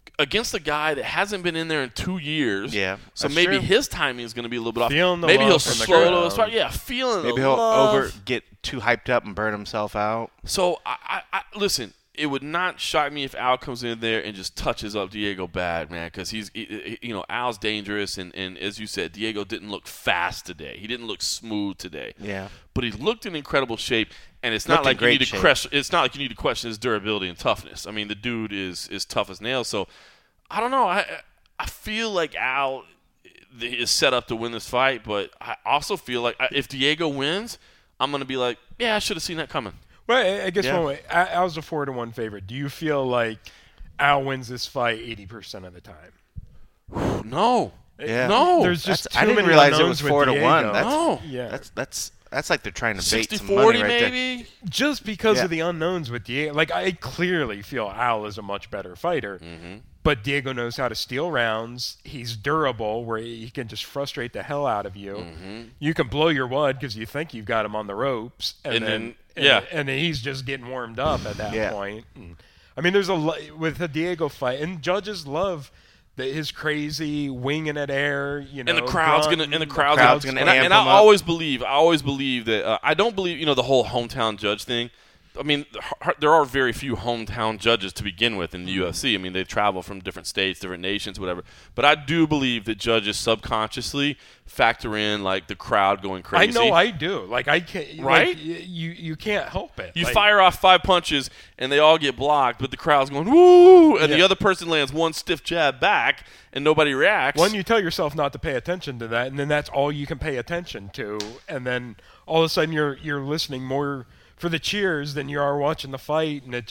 [SPEAKER 1] against a guy that hasn't been in there in 2 years.
[SPEAKER 2] Yeah,
[SPEAKER 1] So
[SPEAKER 2] that's
[SPEAKER 1] maybe
[SPEAKER 2] true.
[SPEAKER 1] his timing is going to be a little bit off.
[SPEAKER 3] Feeling the
[SPEAKER 1] Maybe he'll
[SPEAKER 3] love from the
[SPEAKER 1] slow to
[SPEAKER 3] crowd.
[SPEAKER 1] the start. Yeah, feeling
[SPEAKER 2] Maybe
[SPEAKER 1] the
[SPEAKER 2] he'll
[SPEAKER 1] love.
[SPEAKER 2] get too hyped up and burn himself out.
[SPEAKER 1] So, I listen, it would not shock me if Al comes in there and just touches up Diego bad, man, because Al's dangerous, and as you said, Diego didn't look fast today. He didn't look smooth today.
[SPEAKER 2] Yeah.
[SPEAKER 1] But he looked in incredible shape, and it's
[SPEAKER 2] Looked
[SPEAKER 1] not
[SPEAKER 2] in
[SPEAKER 1] like you need
[SPEAKER 2] great
[SPEAKER 1] to
[SPEAKER 2] shape.
[SPEAKER 1] question. It's not like you need to question his durability and toughness. I mean, the dude is tough as nails. So, I don't know. I feel like Al is set up to win this fight, but I also feel like if Diego wins, I'm going to be like, yeah, I should have seen that coming.
[SPEAKER 3] Well, I guess
[SPEAKER 2] Yeah.
[SPEAKER 3] one way. Al's a 4-1 favorite. Do you feel like Al wins this fight 80% of the time?
[SPEAKER 1] No.
[SPEAKER 2] Yeah.
[SPEAKER 1] No.
[SPEAKER 3] There's just
[SPEAKER 2] I
[SPEAKER 3] too
[SPEAKER 2] didn't
[SPEAKER 3] many
[SPEAKER 2] realize it
[SPEAKER 3] unknowns
[SPEAKER 2] was
[SPEAKER 3] with
[SPEAKER 2] 4-1.
[SPEAKER 3] Diego.
[SPEAKER 2] That's,
[SPEAKER 1] No.
[SPEAKER 3] Yeah.
[SPEAKER 2] That's like they're trying to bait some
[SPEAKER 1] 60-40
[SPEAKER 2] money right there.
[SPEAKER 1] maybe?
[SPEAKER 3] Just because
[SPEAKER 2] Yeah.
[SPEAKER 3] of the unknowns with Diego. Like, I clearly feel Al is a much better fighter.
[SPEAKER 1] Mm-hmm.
[SPEAKER 3] But Diego knows how to steal rounds. He's durable, where he can just frustrate the hell out of you.
[SPEAKER 1] Mm-hmm.
[SPEAKER 3] You can blow your wad because you think you've got him on the ropes,
[SPEAKER 1] And then- yeah.
[SPEAKER 3] and then he's just getting warmed up at that
[SPEAKER 2] Yeah.
[SPEAKER 3] point. And, I mean, there's with the Diego fight, and judges love his crazy winging at air. You know,
[SPEAKER 1] And the crowd's
[SPEAKER 3] grunting,
[SPEAKER 1] gonna
[SPEAKER 2] crowd's gonna
[SPEAKER 1] and I
[SPEAKER 2] amp
[SPEAKER 1] and
[SPEAKER 2] him
[SPEAKER 1] I
[SPEAKER 2] up.
[SPEAKER 1] always believe that I don't believe the whole hometown judge thing. I mean, there are very few hometown judges to begin with in the UFC. I mean, they travel from different states, different nations, whatever. But I do believe that judges subconsciously factor in like the crowd going crazy.
[SPEAKER 3] I know I do. Like I can't.
[SPEAKER 1] Right?
[SPEAKER 3] Like, you can't help it.
[SPEAKER 1] You
[SPEAKER 3] Like,
[SPEAKER 1] fire off 5 punches and they all get blocked, but the crowd's going woo, and the
[SPEAKER 3] Yeah.
[SPEAKER 1] other person lands one stiff jab back and nobody reacts.
[SPEAKER 3] One, you tell yourself not to pay attention to that, and then that's all you can pay attention to, and then all of a sudden you're listening more for the cheers than you are watching the fight, and it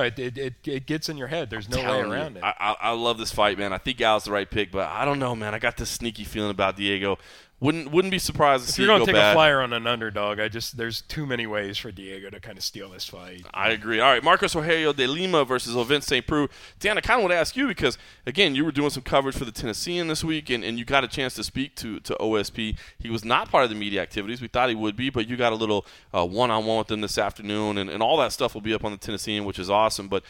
[SPEAKER 3] gets in your head. There's no way
[SPEAKER 1] Telling you,
[SPEAKER 3] around it.
[SPEAKER 1] I love this fight, man. I think Al's the right pick, but I don't know, man. I got this sneaky feeling about Diego. Wouldn't be surprised to
[SPEAKER 3] If
[SPEAKER 1] see
[SPEAKER 3] you're
[SPEAKER 1] it
[SPEAKER 3] going
[SPEAKER 1] go
[SPEAKER 3] to take
[SPEAKER 1] bad.
[SPEAKER 3] a flyer on an underdog, there's too many ways for Diego to kind of steal this fight.
[SPEAKER 1] I agree. All right, Marcos Rogelio de Lima versus Ovince St. Preux. Dan, I kind of want to ask you because, again, you were doing some coverage for the Tennessean this week, and you got a chance to speak to OSP. He was not part of the media activities. We thought he would be, but you got a little one-on-one with him this afternoon, and all that stuff will be up on the Tennessean, which is awesome. But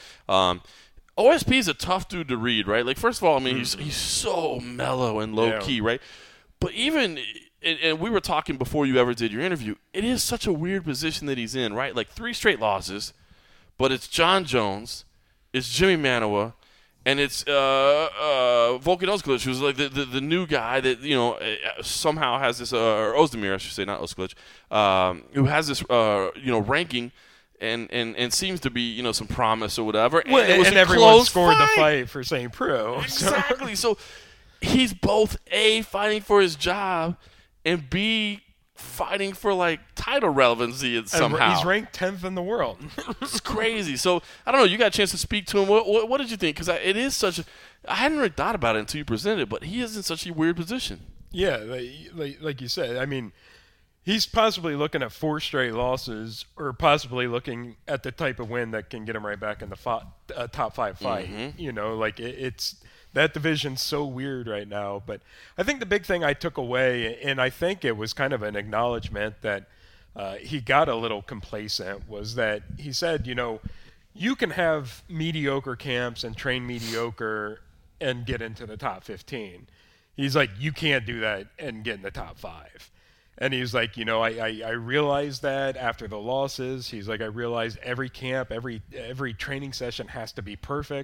[SPEAKER 1] OSP is a tough dude to read, right? Like, first of all, I mean, he's so mellow and low-key, right? But even – and we were talking before you ever did your interview, it is such a weird position that he's in, right? Like 3 straight losses, but it's John Jones, it's Jimmy Manoa, and it's Volkan Oskalic, who's like the new guy that, somehow has this, or Ozdemir, I should say, not Oskalic, who has this, ranking and seems to be, some promise or whatever.
[SPEAKER 3] Well,
[SPEAKER 1] it was
[SPEAKER 3] and
[SPEAKER 1] a
[SPEAKER 3] everyone
[SPEAKER 1] close
[SPEAKER 3] scored the
[SPEAKER 1] fight.
[SPEAKER 3] fight for St. Preux.
[SPEAKER 1] Exactly. So he's both A, fighting for his job, and B, fighting for like title relevancy somehow.
[SPEAKER 3] He's ranked 10th in the world.
[SPEAKER 1] It's crazy. So I don't know. You got a chance to speak to him. What did you think? Because it is such a. I hadn't really thought about it until you presented it, but he is in such a weird position.
[SPEAKER 3] Yeah, like you said. I mean, he's possibly looking at 4 straight losses, or possibly looking at the type of win that can get him right back in the top 5 fight. It's that division's so weird right now. But I think the big thing I took away, and I think it was kind of an acknowledgement that he got a little complacent, was that he said, you can have mediocre camps and train mediocre and get into the top 15. He's like, you can't do that and get in the top 5. And he's like, I realized that after the losses. He's like, I realized every camp, every training session has to be perfect.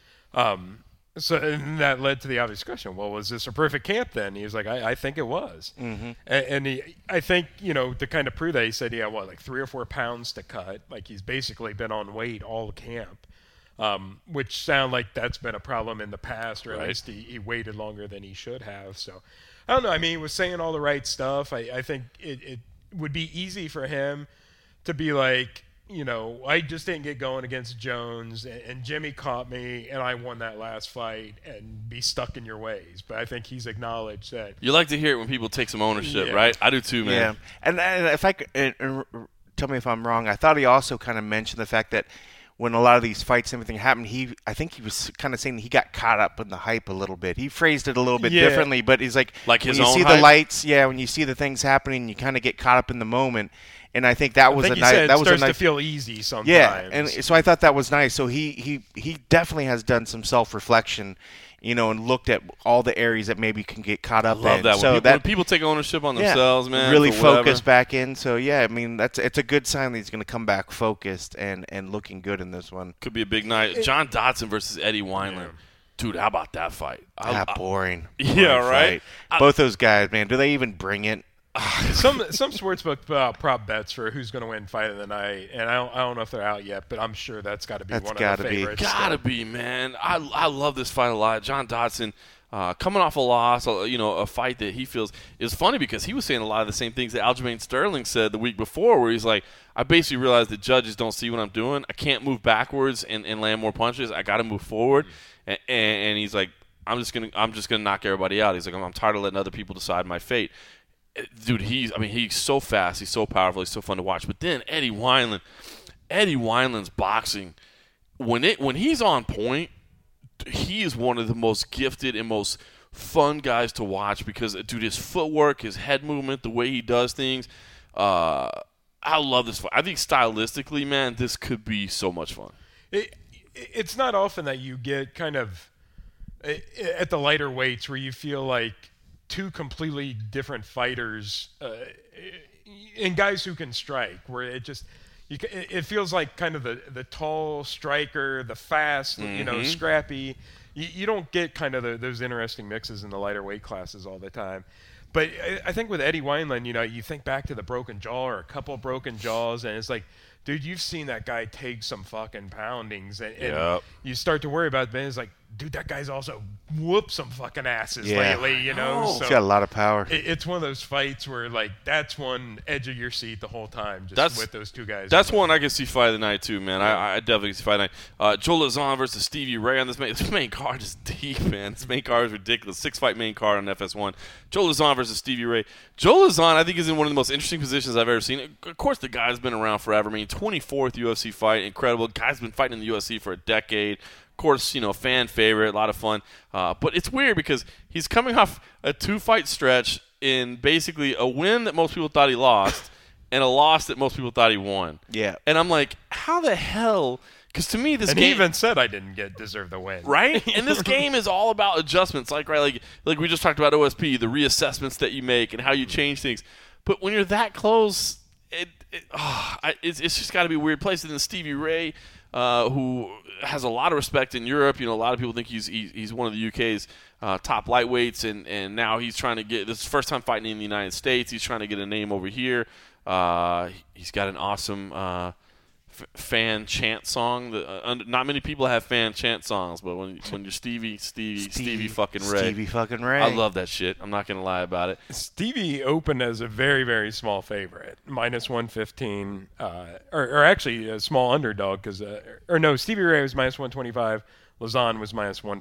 [SPEAKER 3] So and that led to the obvious question. Well, was this a perfect camp then? He was like, I think it was. Mm-hmm. And I think, to kind of prove that, he said he had, like 3 or 4 pounds to cut. Like he's basically been on weight all camp, which sound like that's been a problem in the past, or at least he waited longer than he should have. So I don't know. I mean, he was saying all the right stuff. I think it would be easy for him to be like, I just didn't get going against Jones, and Jimmy caught me, and I won that last fight, and be stuck in your ways. But I think he's acknowledged that.
[SPEAKER 1] You like to hear it when people take some ownership,
[SPEAKER 3] Yeah.
[SPEAKER 1] right? I do too, man.
[SPEAKER 2] Yeah, and if I could, tell me if I'm wrong. I thought he also kind of mentioned the fact that when a lot of these fights and everything happened, I think he was kind of saying he got caught up in the hype a little bit. He phrased it a little bit differently, but he's like
[SPEAKER 1] his
[SPEAKER 2] when you
[SPEAKER 1] own
[SPEAKER 2] see
[SPEAKER 1] hype?
[SPEAKER 2] the lights, when you see the things happening, you kind of get caught up in the moment. And I think that was
[SPEAKER 3] I think
[SPEAKER 2] a
[SPEAKER 3] he
[SPEAKER 2] nice.
[SPEAKER 3] said
[SPEAKER 2] That
[SPEAKER 3] it
[SPEAKER 2] was
[SPEAKER 3] starts
[SPEAKER 2] a
[SPEAKER 3] to
[SPEAKER 2] nice.
[SPEAKER 3] feel easy sometimes.
[SPEAKER 2] Yeah, and so I thought that was nice. So he definitely has done some self-reflection, and looked at all the areas that maybe can get caught up
[SPEAKER 1] Love
[SPEAKER 2] in.
[SPEAKER 1] that.
[SPEAKER 2] So
[SPEAKER 1] When people take ownership on themselves, man.
[SPEAKER 2] really
[SPEAKER 1] for whatever.
[SPEAKER 2] focus back in. So yeah, I mean it's a good sign that he's going to come back focused and looking good in this one.
[SPEAKER 1] Could be a big night. John Dodson versus Eddie Wineland. Dude, how about that fight?
[SPEAKER 2] Boring.
[SPEAKER 1] Yeah,
[SPEAKER 2] Boring
[SPEAKER 1] right?
[SPEAKER 2] fight. Both those guys, man. Do they even bring it?
[SPEAKER 3] Some sportsbook prop bets for who's going to win fight of the night, and I don't know if they're out yet, but I'm sure that's got to be
[SPEAKER 2] That's
[SPEAKER 3] one of
[SPEAKER 2] gotta
[SPEAKER 3] the
[SPEAKER 2] be.
[SPEAKER 3] favorites.
[SPEAKER 1] Gotta be, man. I love this fight a lot. John Dodson, coming off a loss, a fight that he feels is funny because he was saying a lot of the same things that Aljamain Sterling said the week before, where he's like, I basically realized that judges don't see what I'm doing. I can't move backwards and land more punches. I got to move forward, and he's like, I'm just gonna knock everybody out. He's like, I'm tired of letting other people decide my fate. Dude, he's so fast, he's so powerful, he's so fun to watch. But then Eddie Wineland's boxing, when he's on point, he is one of the most gifted and most fun guys to watch because, dude, his footwork, his head movement, the way he does things, I love this fight. I think stylistically, man, this could be so much fun.
[SPEAKER 3] It's not often that you get kind of at the lighter weights where you feel like two completely different fighters and guys who can strike, where it feels like kind of the tall striker, the fast, scrappy. You don't get kind of those interesting mixes in the lighter weight classes all the time. But I think with Eddie Wineland, you think back to the broken jaw or a couple of broken jaws, and it's like, dude, you've seen that guy take some fucking poundings, and you start to worry about it, but it's like, dude, that guy's also whooped some fucking asses lately,
[SPEAKER 2] He's
[SPEAKER 3] So
[SPEAKER 2] got a lot of power.
[SPEAKER 3] it's one of those fights where, like, that's one edge of your seat the whole time, just with those two guys.
[SPEAKER 1] That's one I can see fight of the night too, man. I definitely can see fight of the night. Joe Lazon versus Stevie Ray on this main card is deep, man. This main card is ridiculous. 6-fight main card on FS1. Joe Lazon versus Stevie Ray. Joe Lazon, I think, is in one of the most interesting positions I've ever seen. Of course, the guy's been around forever. I mean, 24th UFC fight, incredible. Guy's been fighting in the UFC for a decade. Of course, fan favorite, a lot of fun. But it's weird because he's coming off a 2-fight stretch in basically a win that most people thought he lost and a loss that most people thought he won.
[SPEAKER 2] Yeah.
[SPEAKER 1] And I'm like, how the hell? Because to me, this
[SPEAKER 3] and
[SPEAKER 1] game,
[SPEAKER 3] he even said I didn't deserve the win.
[SPEAKER 1] right? And this game is all about adjustments, like we just talked about OSP, the reassessments that you make and how you change things. But when you're that close, it's just got to be a weird place. And then Stevie Ray, who has a lot of respect in Europe. A lot of people think he's one of the UK's top lightweights, and now he's trying to get – this is his first time fighting in the United States. He's trying to get a name over here. He's got an awesome fan chant song. Not many people have fan chant songs, but when you're Stevie fucking Ray.
[SPEAKER 2] Stevie fucking Ray.
[SPEAKER 1] I love that shit. I'm not going to lie about it.
[SPEAKER 3] Stevie opened as a very, very small favorite, -115, or actually a small underdog because, Stevie Ray was -125, Lazon was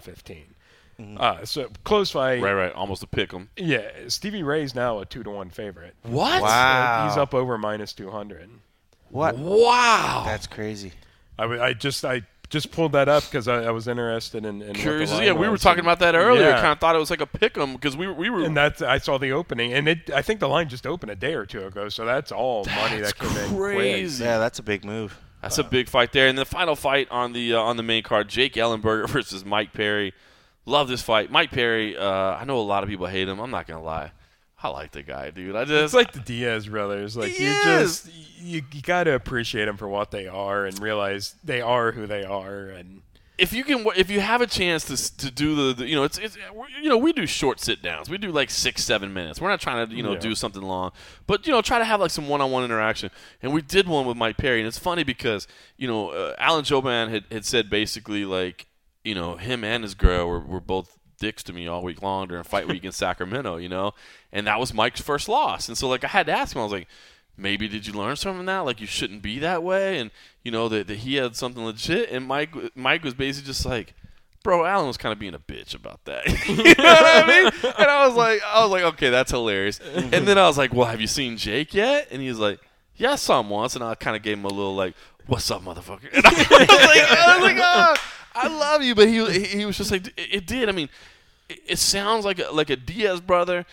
[SPEAKER 3] -115. So close fight.
[SPEAKER 1] Right, almost a pick 'em.
[SPEAKER 3] Yeah, Stevie Ray's now a 2-1 favorite.
[SPEAKER 1] What?
[SPEAKER 2] Wow.
[SPEAKER 3] He's up over -200.
[SPEAKER 2] What?
[SPEAKER 1] Wow.
[SPEAKER 2] That's crazy.
[SPEAKER 3] I just pulled that up because I was interested in what the
[SPEAKER 1] Curious.
[SPEAKER 3] line
[SPEAKER 1] Yeah, we were
[SPEAKER 3] was.
[SPEAKER 1] talking about that earlier.
[SPEAKER 3] Yeah.
[SPEAKER 1] Kind of thought it was like a pick 'em because we were.
[SPEAKER 3] And I saw the opening, and I think the line just opened a day or two ago, so that's all money that came in quick.
[SPEAKER 1] crazy.
[SPEAKER 2] Yeah, that's a big move.
[SPEAKER 1] That's a big fight there. And the final fight on the main card, Jake Ellenberger versus Mike Perry. Love this fight. Mike Perry, I know a lot of people hate him. I'm not going to lie. I like the guy, dude.
[SPEAKER 3] It's like the Diaz brothers. Like you got to appreciate them for what they are and realize they are who they are. And
[SPEAKER 1] if you have a chance to do we do short sit downs. We do like 6-7 minutes. We're not trying to do something long, but try to have like some one-on-one interaction. And we did one with Mike Perry, and it's funny because Alan Jouban had said basically like him and his girl were both dicks to me all week long during fight week in Sacramento, and that was Mike's first loss. And so like I had to ask him, I was like, maybe did you learn something from that? Like you shouldn't be that way, and that he had something legit. And Mike was basically just like, bro, Alan was kind of being a bitch about that. You know what I mean? And I was like, okay, that's hilarious. And then I was like, well, have you seen Jake yet? And he was like, yeah, I saw him once. And I kind of gave him a little like, what's up, motherfucker? And I was like, oh, I love you. But he was just like, it did. I mean, it sounds like a Diaz brother,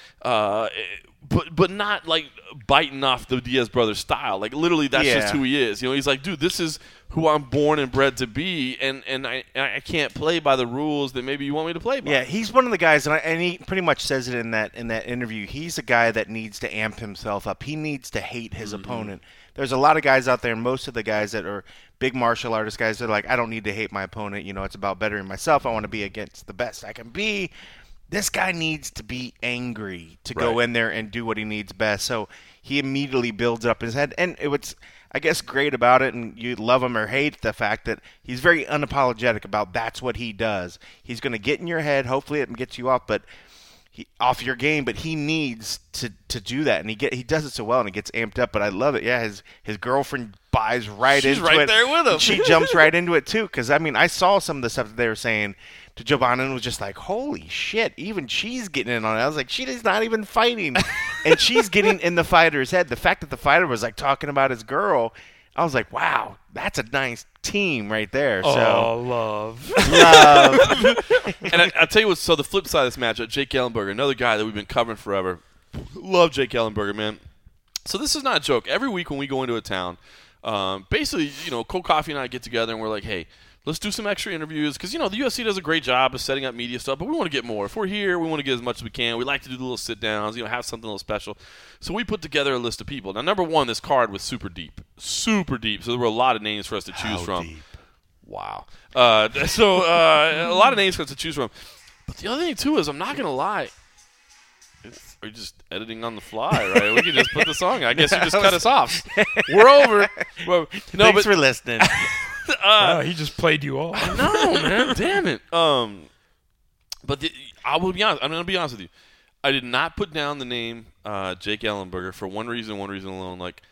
[SPEAKER 1] but not like biting off the Diaz brother style. Like literally, that's just who he is. He's like, dude, this is who I'm born and bred to be, and I can't play by the rules that maybe you want me to play by.
[SPEAKER 2] Yeah, he's one of the guys, and he pretty much says it in that interview. He's a guy that needs to amp himself up. He needs to hate his opponent. There's a lot of guys out there, and most of the guys that are big martial artist guys, they're like, I don't need to hate my opponent. It's about bettering myself. I want to be against the best I can be. This guy needs to be angry to go in there and do what he needs best. So he immediately builds up his head. And what's, I guess, great about it, and you love him or hate the fact that he's very unapologetic about that's what he does. He's going to get in your head. Hopefully it gets you off, off your game, but he needs to do that, and he does it so well, and he gets amped up. But I love it. Yeah, his girlfriend buys right into it.
[SPEAKER 1] She's right there with him.
[SPEAKER 2] She jumps right into it too, because I saw some of the stuff that they were saying to Jobanna and was just like, holy shit, even she's getting in on it. I was like, she is not even fighting, and she's getting in the fighter's head. The fact that the fighter was like talking about his girl, I was like, wow, that's a nice team right there.
[SPEAKER 3] Oh, love.
[SPEAKER 1] And I'll tell you what, so the flip side of this matchup, Jake Ellenberger, another guy that we've been covering forever. Love Jake Ellenberger, man. So this is not a joke. Every week when we go into a town, basically, Cole Coffey and I get together and we're like, hey, let's do some extra interviews because, the UFC does a great job of setting up media stuff, but we want to get more. If we're here, we want to get as much as we can. We like to do the little sit-downs, have something a little special. So we put together a list of people. Now, number one, this card was super deep. Super deep. So there were a lot of names for us to choose from.
[SPEAKER 2] Deep?
[SPEAKER 1] Wow. So a lot of names for us to choose from. But the other thing, too, is I'm not going to lie. Are you just editing on the fly, right? We can just put the song. I guess you just cut us off. We're over. Well,
[SPEAKER 2] Thanks for listening.
[SPEAKER 3] He just played you off.
[SPEAKER 1] No, man. Damn it. But I will be honest. I'm going to be honest with you. I did not put down the name Jake Ellenberger for one reason alone. Like,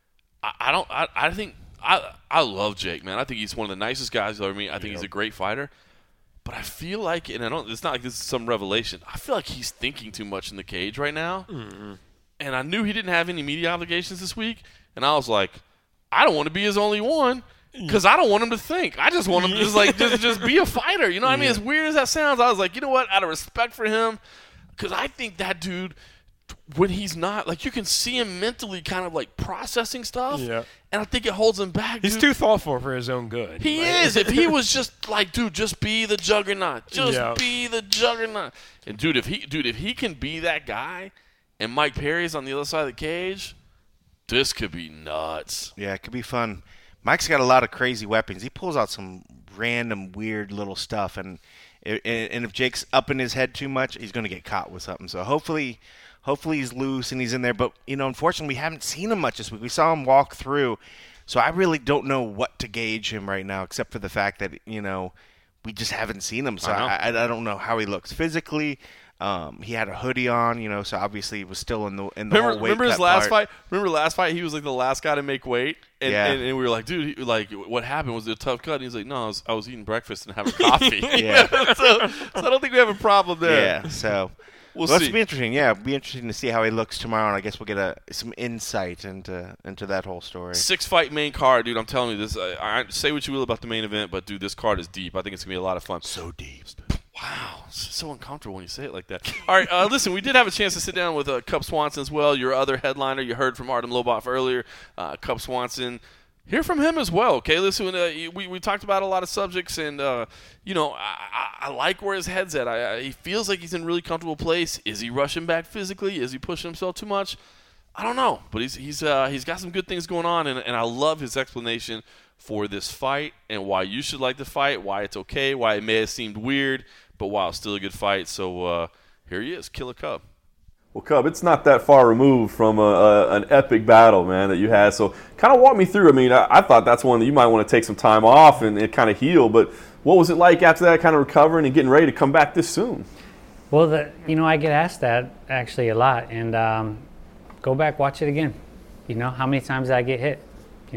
[SPEAKER 1] I think I love Jake, man. I think he's one of the nicest guys you'll ever meet. I think he's a great fighter. But I feel like, and it's not like this is some revelation, I feel like he's thinking too much in the cage right now. Mm-hmm. And I knew he didn't have any media obligations this week. And I was like, I don't want to be his only one because I don't want him to think. I just want him to just be a fighter. You know what I mean? As weird as that sounds, I was like, you know what? Out of respect for him, because I think that dude, when he's not, like, you can see him mentally kind of like processing stuff. Yeah. And I think it holds him back.
[SPEAKER 3] He's too thoughtful for his own good.
[SPEAKER 1] He is. If he was just like, dude, just be the juggernaut. Just be the juggernaut. And dude, if he can be that guy and Mike Perry's on the other side of the cage, this could be nuts.
[SPEAKER 2] Yeah, it could be fun. Mike's got a lot of crazy weapons. He pulls out some random weird little stuff, and if Jake's up in his head too much, he's going to get caught with something. So hopefully he's loose and he's in there. But, unfortunately, we haven't seen him much this week. We saw him walk through. So I really don't know what to gauge him right now, except for the fact that, we just haven't seen him. So I don't know how he looks physically. He had a hoodie on, so obviously he was still in the whole weight
[SPEAKER 1] remember his
[SPEAKER 2] cut
[SPEAKER 1] last
[SPEAKER 2] part.
[SPEAKER 1] fight? Remember last fight? He was like the last guy to make weight, and we were like, dude, what happened? Was it a tough cut? And he's like, no, I was eating breakfast and having coffee.
[SPEAKER 2] Yeah.
[SPEAKER 1] so I don't think we have a problem there.
[SPEAKER 2] Yeah. So
[SPEAKER 1] we'll
[SPEAKER 2] see.
[SPEAKER 1] See.
[SPEAKER 2] Be interesting. Yeah, it'll be interesting to see how he looks tomorrow, and I guess we'll get some insight into that whole story.
[SPEAKER 1] 6-fight main card, dude. I'm telling you this. I say what you will about the main event, but dude, this card is deep. I think it's gonna be a lot of fun.
[SPEAKER 2] So deep.
[SPEAKER 1] Wow, it's so uncomfortable when you say it like that. All right, listen, we did have a chance to sit down with Cub Swanson as well, your other headliner. You heard from Artem Lobov earlier. Cub Swanson, hear from him as well, okay? Listen, we talked about a lot of subjects, and, I like where his head's at. He feels like he's in a really comfortable place. Is he rushing back physically? Is he pushing himself too much? I don't know, but he's got some good things going on, and I love his explanation for this fight and why you should like the fight, why it's okay, why it may have seemed weird, but wow, still a good fight. So here he is, Killer Cub.
[SPEAKER 4] Well, Cub, it's not that far removed from an epic battle, man, that you had. So kind of walk me through. I mean, I thought that's one that you might want to take some time off and kind of heal. But what was it like after that, kind of recovering and getting ready to come back this soon?
[SPEAKER 6] Well, I get asked that actually a lot. And go back, watch it again. How many times did I get hit?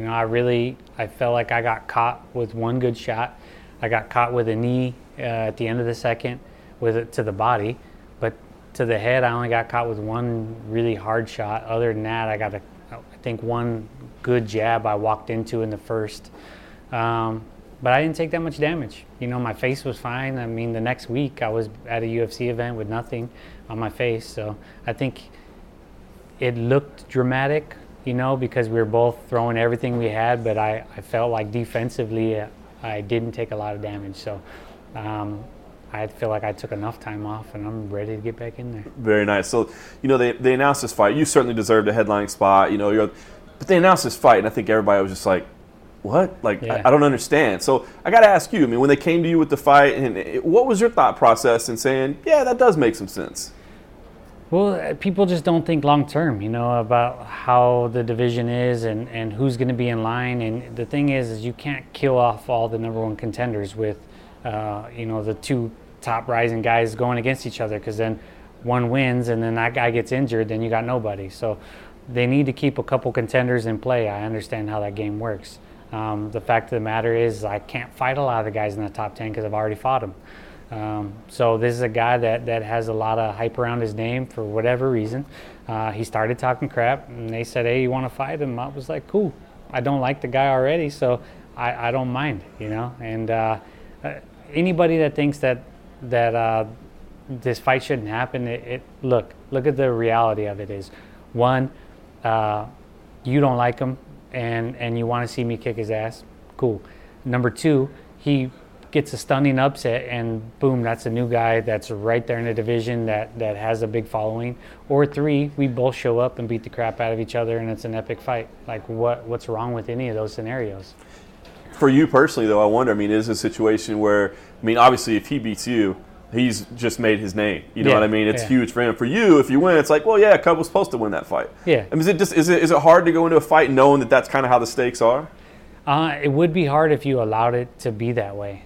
[SPEAKER 6] I felt like I got caught with one good shot. I got caught with a knee at the end of the second with it to the body, but to the head, I only got caught with one really hard shot. Other than that, I got I think one good jab I walked into in the first. but I didn't take that much damage. You know, my face was fine. I mean, the next week I was at a UFC event with nothing on my face. So I think it looked dramatic, you know, because we were both throwing everything we had, but I felt like defensively I didn't take a lot of damage. So I feel like I took enough time off, and I'm ready to get back in there.
[SPEAKER 4] Very nice. So, you know, they announced this fight. You certainly deserved a headlining spot, you know, but they announced this fight, and I think everybody was just like, what? Like,
[SPEAKER 6] Yeah.
[SPEAKER 4] I don't understand. So I got to ask you, I mean, when they came to you with the fight, and what was your thought process in saying, yeah, that does make some sense?
[SPEAKER 6] Well, people just don't think long term, you know, about how the division is and who's going to be in line. And the thing is you can't kill off all the number one contenders with, you know, the two top rising guys going against each other, because then one wins and then that guy gets injured, then you got nobody. So they need to keep a couple contenders in play. I understand how that game works. The fact of the matter is I can't fight a lot of the guys in the top 10 because I've already fought them. So this is a guy that has a lot of hype around his name for whatever reason. He started talking crap, and they said, hey, you want to fight him? I was like, cool. I don't like the guy already, so I don't mind, you know. And anybody that thinks that this fight shouldn't happen, look at the reality of it is, one, you don't like him, and you want to see me kick his ass. Cool. Number two, he gets a stunning upset, and boom, that's a new guy that's right there in the division that has a big following. Or three, we both show up and beat the crap out of each other, and it's an epic fight. Like, what's wrong with any of those scenarios?
[SPEAKER 4] For you personally, though, I wonder, I mean, is it a situation where, I mean, obviously if he beats you, he's just made his name. You know what I mean? It's huge for him. For you, if you win, it's like, well, yeah, Cub was supposed to win that fight.
[SPEAKER 6] Yeah.
[SPEAKER 4] I mean, is it hard to go into a fight knowing that that's kind of how the stakes are?
[SPEAKER 6] It would be hard if you allowed it to be that way.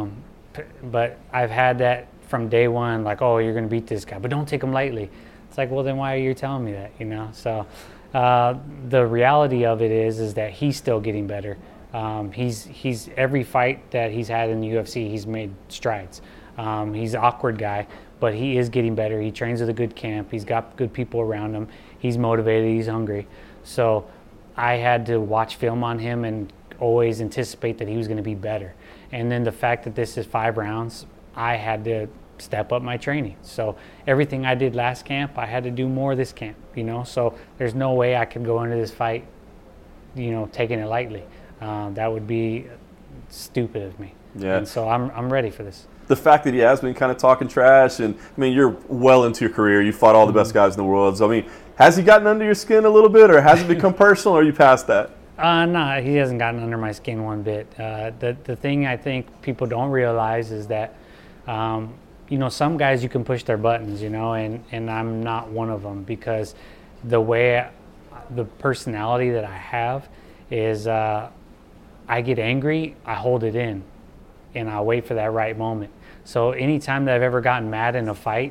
[SPEAKER 6] But I've had that from day one, like, oh, you're going to beat this guy, but don't take him lightly. It's like, well, then why are you telling me that, you know? So the reality of it is that he's still getting better. He's every fight that he's had in the UFC, he's made strides. He's an awkward guy, but he is getting better. He trains with a good camp. He's got good people around him. He's motivated. He's hungry. So I had to watch film on him and always anticipate that he was going to be better. And then the fact that this is 5 rounds, I had to step up my training. So everything I did last camp, I had to do more this camp, you know. So there's no way I could go into this fight, you know, taking it lightly. That would be stupid of me.
[SPEAKER 4] Yeah.
[SPEAKER 6] And so I'm ready for this.
[SPEAKER 4] The fact that he has been kind of talking trash, and I mean, you're well into your career. You fought all the best guys in the world. So I mean, has he gotten under your skin a little bit, or has it become personal, or are you past that?
[SPEAKER 6] No, he hasn't gotten under my skin one bit. The thing I think people don't realize is that, you know, some guys you can push their buttons, you know, and I'm not one of them, because the way, the personality that I have is I get angry, I hold it in, and I wait for that right moment. So anytime that I've ever gotten mad in a fight,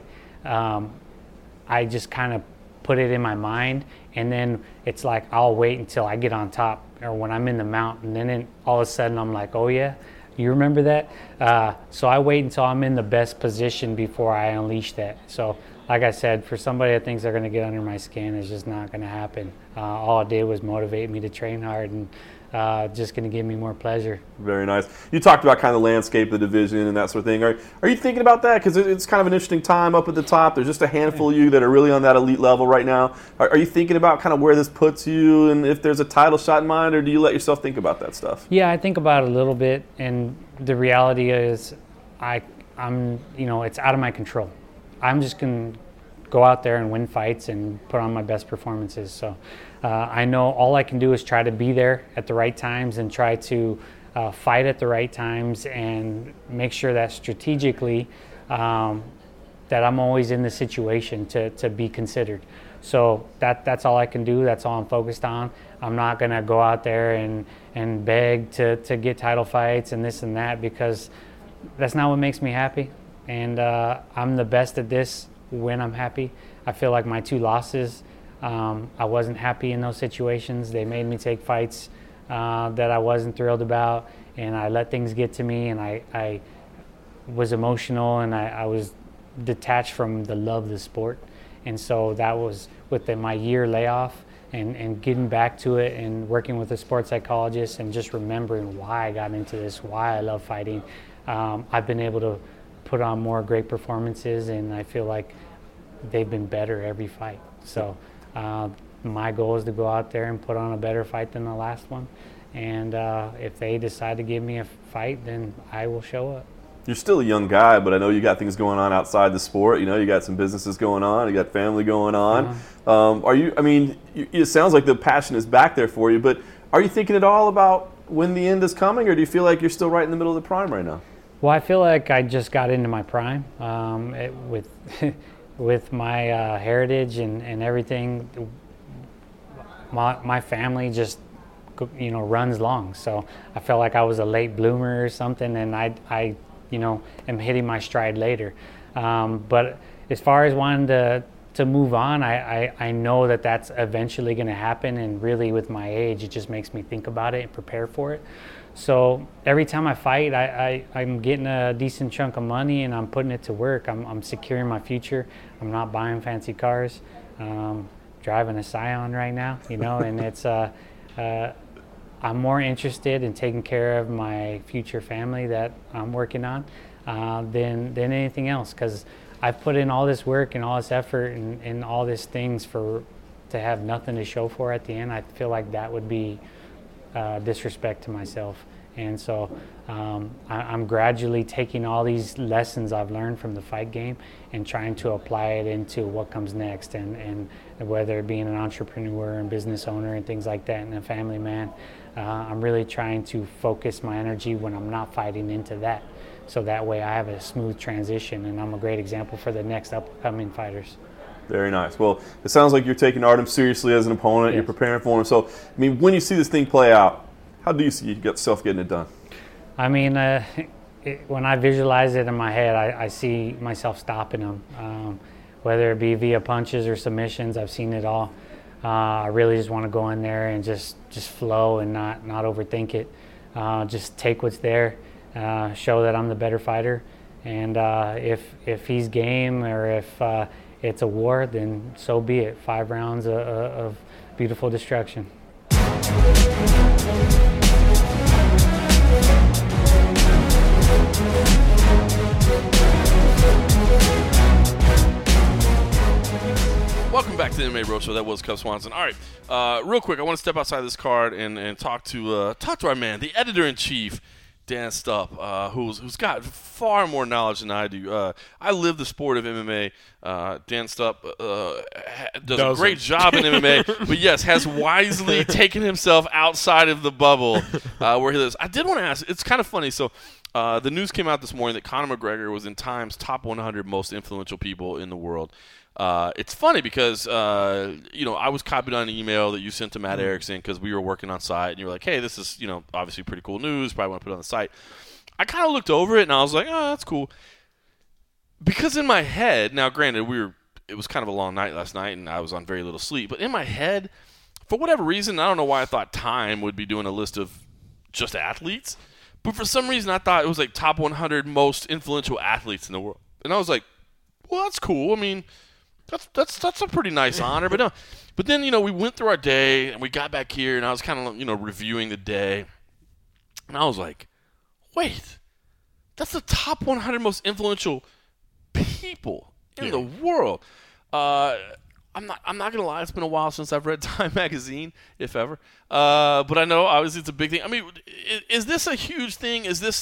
[SPEAKER 6] I just kind of put it in my mind, and then it's like I'll wait until I get on top, or when I'm in the mount, and then all of a sudden I'm like, oh yeah, you remember that? So I wait until I'm in the best position before I unleash that. So like I said, for somebody that thinks they're going to get under my skin, it's just not going to happen. All it did was motivate me to train hard, and just going to give me more pleasure.
[SPEAKER 4] Very nice. You talked about kind of the landscape of the division and that sort of thing. Are you thinking about that? Because it's kind of an interesting time up at the top. There's just a handful of you that are really on that elite level right now. Are you thinking about kind of where this puts you, and if there's a title shot in mind, or do you let yourself think about that stuff?
[SPEAKER 6] Yeah, I think about it a little bit, and the reality is I'm, you know, it's out of my control. I'm just going to go out there and win fights and put on my best performances. So I know all I can do is try to be there at the right times and try to fight at the right times, and make sure that strategically that I'm always in the situation to be considered. So that's all I can do. That's all I'm focused on. I'm not going to go out there and beg to get title fights and this and that, because that's not what makes me happy. And I'm the best at this when I'm happy. I feel like my 2 losses, I wasn't happy in those situations. They made me take fights that I wasn't thrilled about, and I let things get to me, and I was emotional, and I was detached from the love of the sport. And so that was with my year layoff and getting back to it and working with a sports psychologist and just remembering why I got into this, why I love fighting, I've been able to put on more great performances, and I feel like they've been better every fight. So my goal is to go out there and put on a better fight than the last one. And if they decide to give me a fight, then I will show up.
[SPEAKER 4] You're still a young guy, but I know you got things going on outside the sport. You know, you got some businesses going on, you got family going on. It sounds like the passion is back there for you, but are you thinking at all about when the end is coming, or do you feel like you're still right in the middle of the prime right now?
[SPEAKER 6] Well, I feel like I just got into my prime with with my heritage and everything. My family just runs long, so I felt like I was a late bloomer or something, and I am hitting my stride later. But as far as wanting to move on, I know that that's eventually going to happen, and really with my age, it just makes me think about it and prepare for it. So every time I fight, I'm getting a decent chunk of money and I'm putting it to work. I'm securing my future. I'm not buying fancy cars. Driving a Scion right now, and it's I'm more interested in taking care of my future family that I'm working on than anything else, because I've put in all this work and all this effort and all these things to have nothing to show for at the end. I feel like that would be disrespect to myself. And so I'm gradually taking all these lessons I've learned from the fight game and trying to apply it into what comes next, and whether it being an entrepreneur and business owner and things like that, and a family man, I'm really trying to focus my energy when I'm not fighting into that, so that way I have a smooth transition and I'm a great example for the next upcoming fighters.
[SPEAKER 4] Very nice. Well, it sounds like you're taking Artem seriously as an opponent. Yes. You're preparing for him. So, when you see this thing play out, how do you see yourself getting it done?
[SPEAKER 6] When I visualize it in my head, I see myself stopping him, whether it be via punches or submissions. I've seen it all. I really just want to go in there and just flow and not overthink it. Just take what's there, show that I'm the better fighter, and if he's game, or if it's a war, then so be it. 5 rounds of beautiful destruction.
[SPEAKER 1] Welcome back to the MMA Bro Show. That was Cub Swanson. All right, real quick, I want to step outside this card and talk to our man, the editor-in-chief, Dan Stupp, who's got far more knowledge than I do. I live the sport of MMA. Dan Stupp does a great job in MMA, but yes, has wisely taken himself outside of the bubble where he lives. I did want to ask, it's kind of funny. So the news came out this morning that Conor McGregor was in Time's top 100 most influential people in the world. It's funny because, I was copied on an email that you sent to Matt Erickson because we were working on site, and you were like, hey, this is, obviously pretty cool news. Probably want to put it on the site. I kind of looked over it, and I was like, oh, that's cool. Because in my head, now granted, it was kind of a long night last night, and I was on very little sleep. But in my head, for whatever reason, I don't know why I thought Time would be doing a list of just athletes. But for some reason, I thought it was like top 100 most influential athletes in the world. And I was like, well, that's cool. I mean, that's a pretty nice honor. But no. But then, we went through our day, and we got back here, and I was kind of, reviewing the day. And I was like, wait, that's the top 100 most influential people in the world. I'm not gonna lie, it's been a while since I've read Time magazine, if ever. But I know obviously it's a big thing. I mean, is this a huge thing? Is this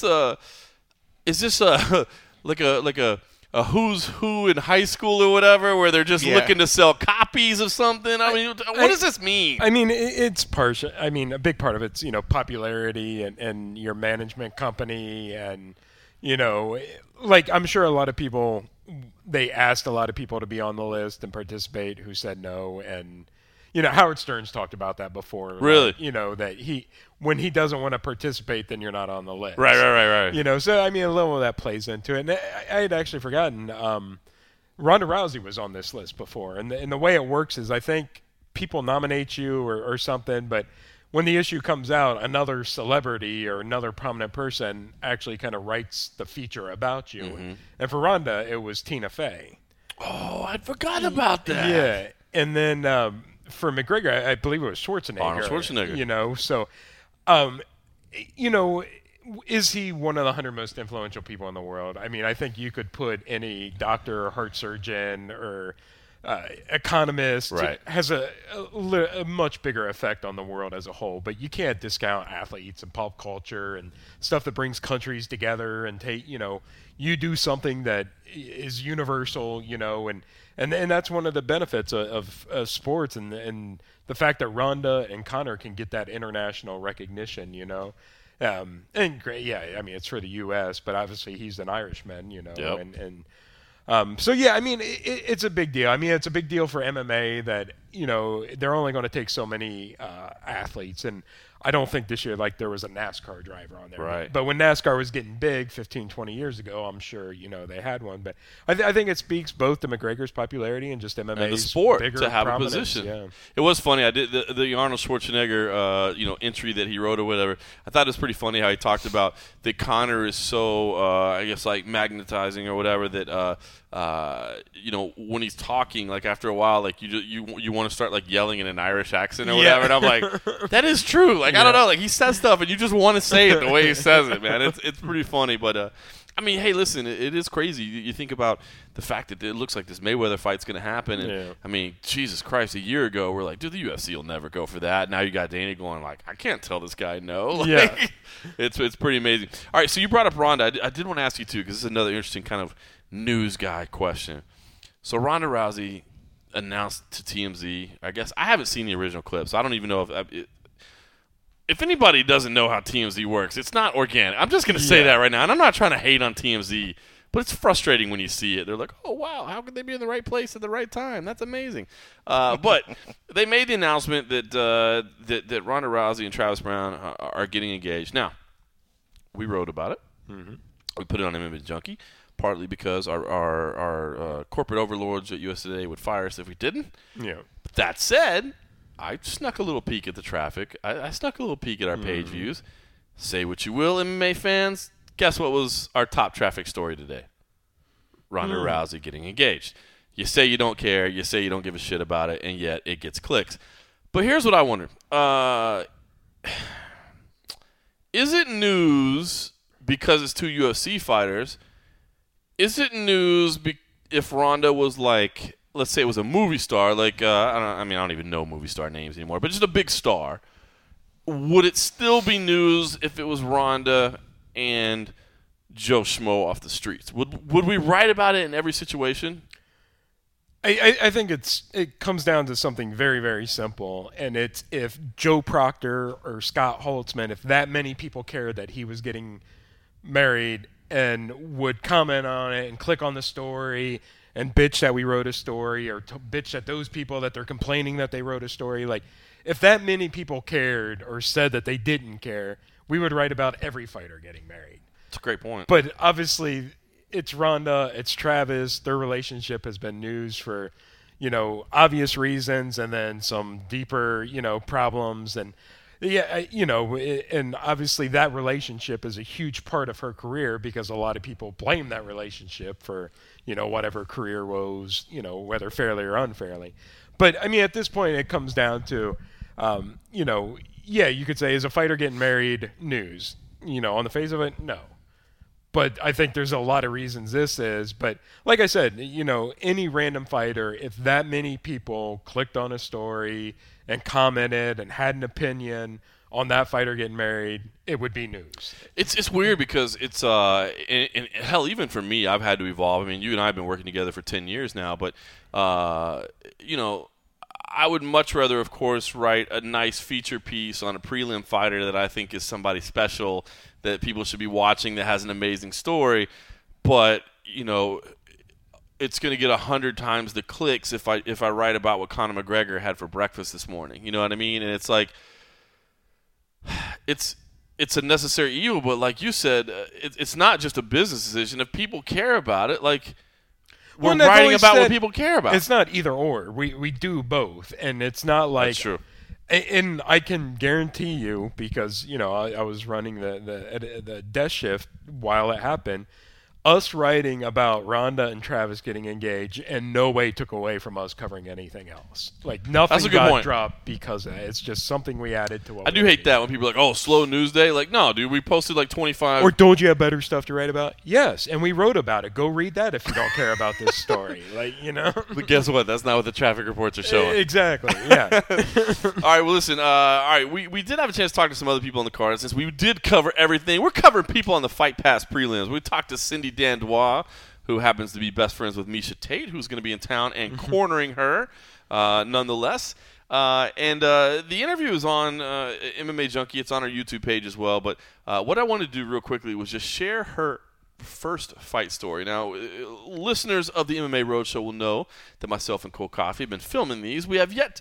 [SPEAKER 1] like a who's who in high school or whatever, where they're just looking to sell copies of something? I mean, what does this mean?
[SPEAKER 3] I mean, it's partial. I mean, a big part of it's popularity and your management company, and like I'm sure a lot of people, they asked a lot of people to be on the list and participate who said no, and Howard Stern's talked about that before.
[SPEAKER 1] Really?
[SPEAKER 3] That when he doesn't want to participate, then you're not on the list.
[SPEAKER 1] Right.
[SPEAKER 3] So I mean, a little of that plays into it. And I had actually forgotten. Ronda Rousey was on this list before, and the way it works is I think people nominate you or something, but when the issue comes out, another celebrity or another prominent person actually kind of writes the feature about you. Mm-hmm. And for Ronda, it was Tina Fey.
[SPEAKER 1] Oh, I'd forgotten about that.
[SPEAKER 3] Yeah. And then for McGregor, I believe it was Schwarzenegger.
[SPEAKER 1] Arnold Schwarzenegger.
[SPEAKER 3] You know, so, you know, is he one of the 100 most influential people in the world? I mean, I think you could put any doctor or heart surgeon or economist has a much bigger effect on the world as a whole, but you can't discount athletes and pop culture and stuff that brings countries together and you do something that is universal, and that's one of the benefits of sports and the fact that Ronda and Conor can get that international recognition, and great, I mean, it's for the U.S., but obviously he's an Irishman,
[SPEAKER 1] Yep.
[SPEAKER 3] So yeah, I mean, it's a big deal. I mean, it's a big deal for MMA that they're only going to take so many athletes, and I don't think this year there was a NASCAR driver on there.
[SPEAKER 1] Right.
[SPEAKER 3] But when NASCAR was getting big 15, 20 years ago, I'm sure they had one. But I think it speaks both to McGregor's popularity and just MMA's
[SPEAKER 1] and the sport
[SPEAKER 3] bigger
[SPEAKER 1] to have a
[SPEAKER 3] prominence.
[SPEAKER 1] position.
[SPEAKER 3] Yeah.
[SPEAKER 1] It was funny. I did the Arnold Schwarzenegger entry that he wrote or whatever. I thought it was pretty funny how he talked about that Conor is so I guess magnetizing or whatever that when he's talking after a while you want to start yelling in an Irish accent or whatever, and I'm like, that is true. I don't know, he says stuff and you just want to say it the way he says it, man. It's pretty funny, but I mean, hey, listen, it is crazy. You think about the fact that it looks like this Mayweather fight's going to happen, and I mean, Jesus Christ, a year ago we're like, dude, the UFC will never go for that. Now you got Dana going I can't tell this guy no. It's pretty amazing. All right, so you brought up Ronda. I did want to ask you too, because this is another interesting kind of news guy question. So Ronda Rousey announced to TMZ. I guess I haven't seen the original clip, so I don't even know if anybody doesn't know how TMZ works, it's not organic. I'm just going to say that right now, and I'm not trying to hate on TMZ, but it's frustrating when you see it. They're like, oh, wow, how could they be in the right place at the right time? That's amazing. But they made the announcement that that Ronda Rousey and Travis Brown are getting engaged. Now, we wrote about it. Mm-hmm. We put it on MMA Junkie, partly because our corporate overlords at USA Today would fire us if we didn't.
[SPEAKER 3] Yeah.
[SPEAKER 1] That said, I snuck a little peek at the traffic. I snuck a little peek at our page views. Say what you will, MMA fans. Guess what was our top traffic story today? Ronda Rousey getting engaged. You say you don't care. You say you don't give a shit about it, and yet it gets clicks. But here's what I wonder. Is it news because it's two UFC fighters? Is it news if Ronda was let's say it was a movie star, I don't even know movie star names anymore, but just a big star. Would it still be news if it was Ronda and Joe Schmo off the streets? Would we write about it in every situation?
[SPEAKER 3] I think it comes down to something very, very simple, and it's if Joe Proctor or Scott Holtzman, if that many people cared that he was getting married and would comment on it and click on the story and bitch that we wrote a story or bitch at those people that they're complaining that they wrote a story. If that many people cared or said that they didn't care, we would write about every fighter getting married.
[SPEAKER 1] That's a great point.
[SPEAKER 3] But obviously, it's Ronda, it's Travis. Their relationship has been news for, obvious reasons and then some deeper, problems. And, and obviously that relationship is a huge part of her career because a lot of people blame that relationship for, whatever career woes, whether fairly or unfairly. But, I mean, at this point, it comes down to, you could say, is a fighter getting married news? On the face of it, no. But I think there's a lot of reasons this is. But like I said, any random fighter, if that many people clicked on a story and commented and had an opinion on that fighter getting married, it would be news.
[SPEAKER 1] It's weird because it's and hell, even for me, I've had to evolve. I mean, you and I have been working together for 10 years now, but I would much rather, of course, write a nice feature piece on a prelim fighter that I think is somebody special that people should be watching that has an amazing story, but it's going to get 100 times the clicks if I write about what Conor McGregor had for breakfast this morning. You know what I mean? And it's it's a necessary evil, but like you said, it's not just a business decision. If people care about it, we're writing about what people care about.
[SPEAKER 3] It's not either or. We do both, and it's not like
[SPEAKER 1] that's true.
[SPEAKER 3] And I can guarantee you, because I was running the desk shift while it happened. us writing about Ronda and Travis getting engaged in no way took away from us covering anything else. Like, nothing
[SPEAKER 1] That's a good
[SPEAKER 3] got
[SPEAKER 1] point.
[SPEAKER 3] dropped because of that. It's just something we added to what
[SPEAKER 1] I do hate that when people are like, oh, slow news day. Like, no, dude, we posted like 25.
[SPEAKER 3] Or don't you have better stuff to write about? Yes, and we wrote about it. Go read that if you don't care about this story. Like, you know.
[SPEAKER 1] But guess what? That's not what the traffic reports are showing.
[SPEAKER 3] Exactly, yeah.
[SPEAKER 1] All right, well, listen. All right, we did have a chance to talk to some other people on the card. Since we did cover everything, we're covering people on the Fight Pass prelims. We talked to Cindy Dandois, who happens to be best friends with Miesha Tate, who's going to be in town and cornering her, nonetheless. And the interview is on MMA Junkie. It's on our YouTube page as well. But what I wanted to do real quickly was just share her first fight story. Now, listeners of the MMA Roadshow will know that myself and Cole Coffey have been filming these. We have yet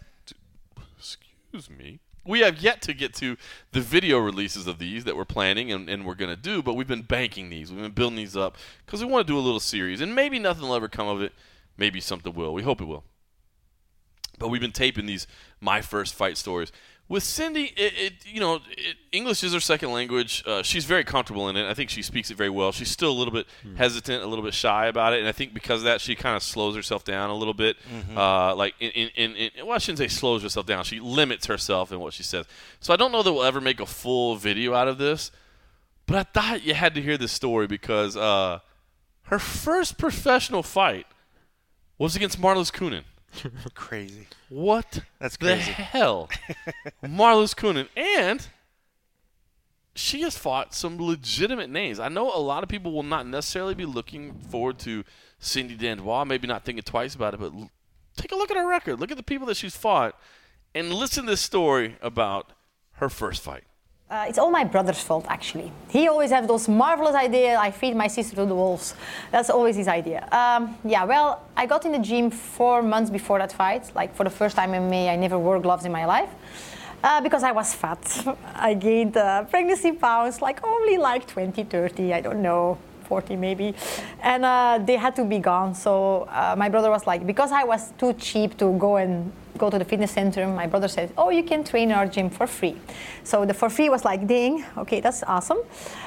[SPEAKER 1] to get to the video releases of these that we're planning and we're going to do, but we've been banking these. We've been building these up because we want to do a little series, and maybe nothing will ever come of it. Maybe something will. We hope it will. But we've been taping these My First Fight stories. With Cindy, English is her second language. She's very comfortable in it. I think she speaks it very well. She's still a little bit hesitant, a little bit shy about it, and I think because of that, she kind of slows herself down a little bit. Well, I shouldn't say slows herself down. She limits herself in what she says. So I don't know that we'll ever make a full video out of this, but I thought you had to hear this story because her first professional fight was against Marloes Coenen.
[SPEAKER 2] Crazy.
[SPEAKER 1] What
[SPEAKER 2] That's
[SPEAKER 1] the
[SPEAKER 2] crazy.
[SPEAKER 1] hell? Marloes Coenen. And she has fought some legitimate names. I know a lot of people will not necessarily be looking forward to Cindy Dandois, maybe not thinking twice about it, but take a look at her record. Look at the people that she's fought and listen to this story about her first fight.
[SPEAKER 7] It's all my brother's fault, actually. He always has those marvelous ideas. I feed my sister to the wolves. That's always his idea. I got in the gym 4 months before that fight. Like, for the first time in May, I never wore gloves in my life because I was fat. I gained pregnancy pounds, only 20, 30, I don't know, 40 maybe. And they had to be gone. So my brother was like, because I was too cheap to go to the fitness center, my brother said, oh, you can train in our gym for free. So the for free was like, dang, okay, that's awesome.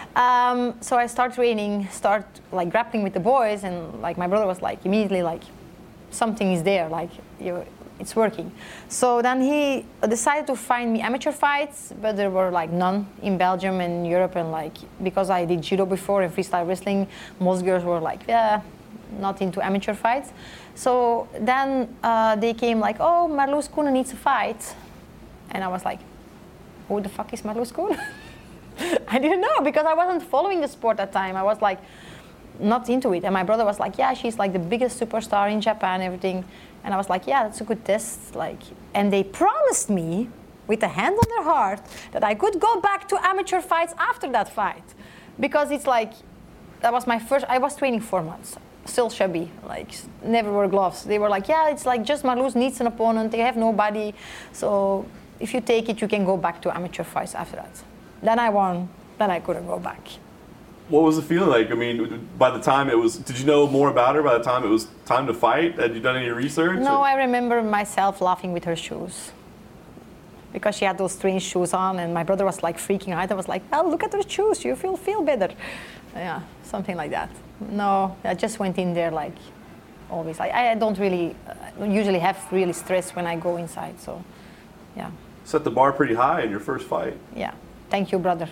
[SPEAKER 7] So I start training, grappling with the boys, and my brother was immediately something is there, it's working. So then he decided to find me amateur fights, but there were none in Belgium and Europe, and because I did judo before and freestyle wrestling, most girls were not into amateur fights. So then they came oh, Marloes Coenen needs a fight. And I was like, who the fuck is Marloes Coenen? I didn't know because I wasn't following the sport at that time. I was not into it. And my brother was yeah, she's the biggest superstar in Japan, everything. And I was yeah, that's a good test. And they promised me, with a hand on their heart, that I could go back to amateur fights after that fight. Because it's that was my first, I was training 4 months. Still chubby, never wore gloves. They were yeah, it's just Marloes needs an opponent. They have nobody. So if you take it, you can go back to amateur fights after that. Then I won. Then I couldn't go back.
[SPEAKER 4] What was the feeling like? I mean, by the time it was, did you know more about her by the time it was time to fight? Had you done any research?
[SPEAKER 7] No, I remember myself laughing with her shoes. Because she had those strange shoes on, and my brother was freaking out. I was well, look at her shoes. You feel better. Yeah, something like that. No, I just went in there always. I don't really usually have really stress when I go inside. So, yeah.
[SPEAKER 4] Set the bar pretty high in your first fight.
[SPEAKER 7] Yeah. Thank you, brother.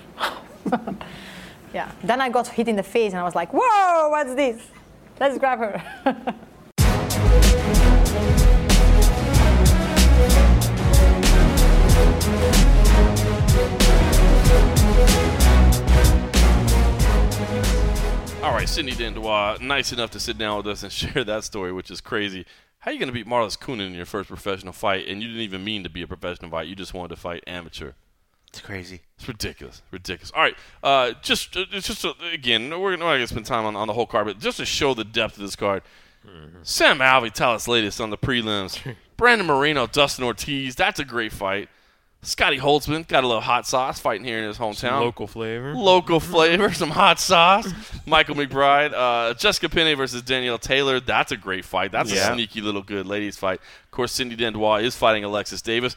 [SPEAKER 7] Yeah. Then I got hit in the face, and I was whoa, what's this? Let's grab her.
[SPEAKER 1] All right, Cindy Dandois, nice enough to sit down with us and share that story, which is crazy. How are you going to beat Marloes Coenen in your first professional fight, and you didn't even mean to be a professional fight? You just wanted to fight amateur.
[SPEAKER 2] It's crazy.
[SPEAKER 1] It's ridiculous. All right, again, we're not going to spend time on the whole card, but just to show the depth of this card, Sam Alvey, Talis latest on the prelims. Brandon Moreno, Dustin Ortiz, that's a great fight. Scotty Holtzman, got a little hot sauce fighting here in his hometown.
[SPEAKER 3] Some local flavor.
[SPEAKER 1] Local flavor, some hot sauce. Michael McBride. Jessica Penne versus Danielle Taylor. That's a great fight. That's a sneaky little good ladies fight. Of course, Cindy Dandois is fighting Alexis Davis.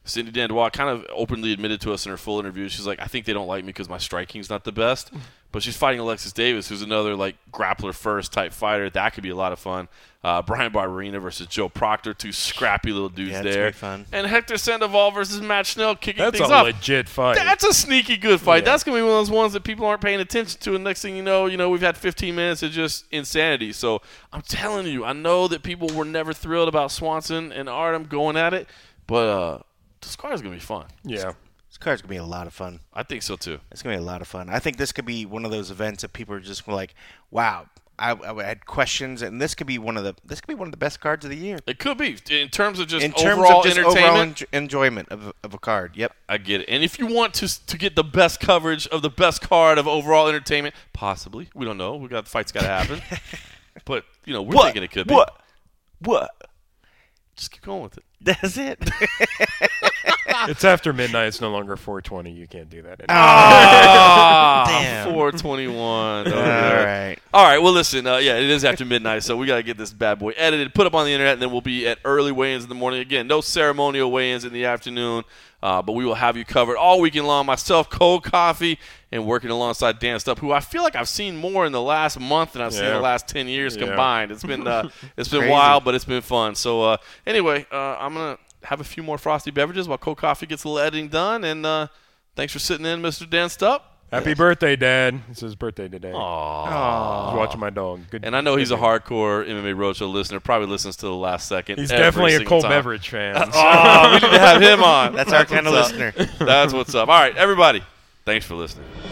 [SPEAKER 1] Cindy Dandois kind of openly admitted to us in her full interview. She's like, I think they don't like me because my striking's not the best. But she's fighting Alexis Davis, who's another like grappler first type fighter. That could be a lot of fun. Brian Barberena versus Joe Proctor, 2 scrappy little dudes
[SPEAKER 2] Yeah,
[SPEAKER 1] there.
[SPEAKER 2] it's gonna be fun.
[SPEAKER 1] And Hector Sandoval versus Matt Schnell kicking
[SPEAKER 3] That's
[SPEAKER 1] things
[SPEAKER 3] a
[SPEAKER 1] off.
[SPEAKER 3] legit fight.
[SPEAKER 1] That's a sneaky good fight.
[SPEAKER 3] Yeah.
[SPEAKER 1] That's going to be one of those ones that people aren't paying attention to. And next thing you know, we've had 15 minutes of just insanity. So I'm telling you, I know that people were never thrilled about Swanson and Artem going at it, but this card is going to be fun.
[SPEAKER 3] Yeah.
[SPEAKER 2] This card's going to be a lot of fun.
[SPEAKER 1] I think so, too.
[SPEAKER 2] It's going to be a lot of fun. I think this could be one of those events that people are just like, wow, I had questions, and this could be one of the best cards of the year.
[SPEAKER 1] It could be. In terms of just
[SPEAKER 2] overall
[SPEAKER 1] entertainment.
[SPEAKER 2] Enjoyment of a card. Yep.
[SPEAKER 1] I get it. And if you want to get the best coverage of the best card of overall entertainment, possibly. We don't know. The fight's got to happen. But, we're thinking it could be.
[SPEAKER 2] What?
[SPEAKER 1] Just keep going with it.
[SPEAKER 2] That's it.
[SPEAKER 3] It's after midnight. It's no longer 4:20. You can't do that anymore.
[SPEAKER 2] Damn.
[SPEAKER 1] 421.
[SPEAKER 2] All
[SPEAKER 1] right. Well, listen. It is after midnight, so we got to get this bad boy edited, put up on the internet, and then we'll be at early weigh-ins in the morning. Again, no ceremonial weigh-ins in the afternoon, but we will have you covered all weekend long. Myself, Cold Coffee, and working alongside Dan Stupp, who I feel like I've seen more in the last month than I've seen in the last 10 years combined. It's been wild, but it's been fun. So anyway, I'm gonna have a few more frosty beverages while Cold Coffee gets a little editing done. And thanks for sitting in, Mr. Dan Stupp.
[SPEAKER 3] Happy birthday, Dad. It's his birthday today.
[SPEAKER 1] Aww.
[SPEAKER 3] I was watching my dog. Good.
[SPEAKER 1] And I know he's a hardcore MMA Roadshow listener. Probably listens to the last second.
[SPEAKER 3] He's
[SPEAKER 1] every
[SPEAKER 3] definitely a
[SPEAKER 1] single
[SPEAKER 3] cold
[SPEAKER 1] time.
[SPEAKER 3] beverage fan.
[SPEAKER 1] Oh, we need to have him on.
[SPEAKER 2] That's our kind of
[SPEAKER 1] what's
[SPEAKER 2] listener.
[SPEAKER 1] That's what's up. All right, everybody. Thanks for listening.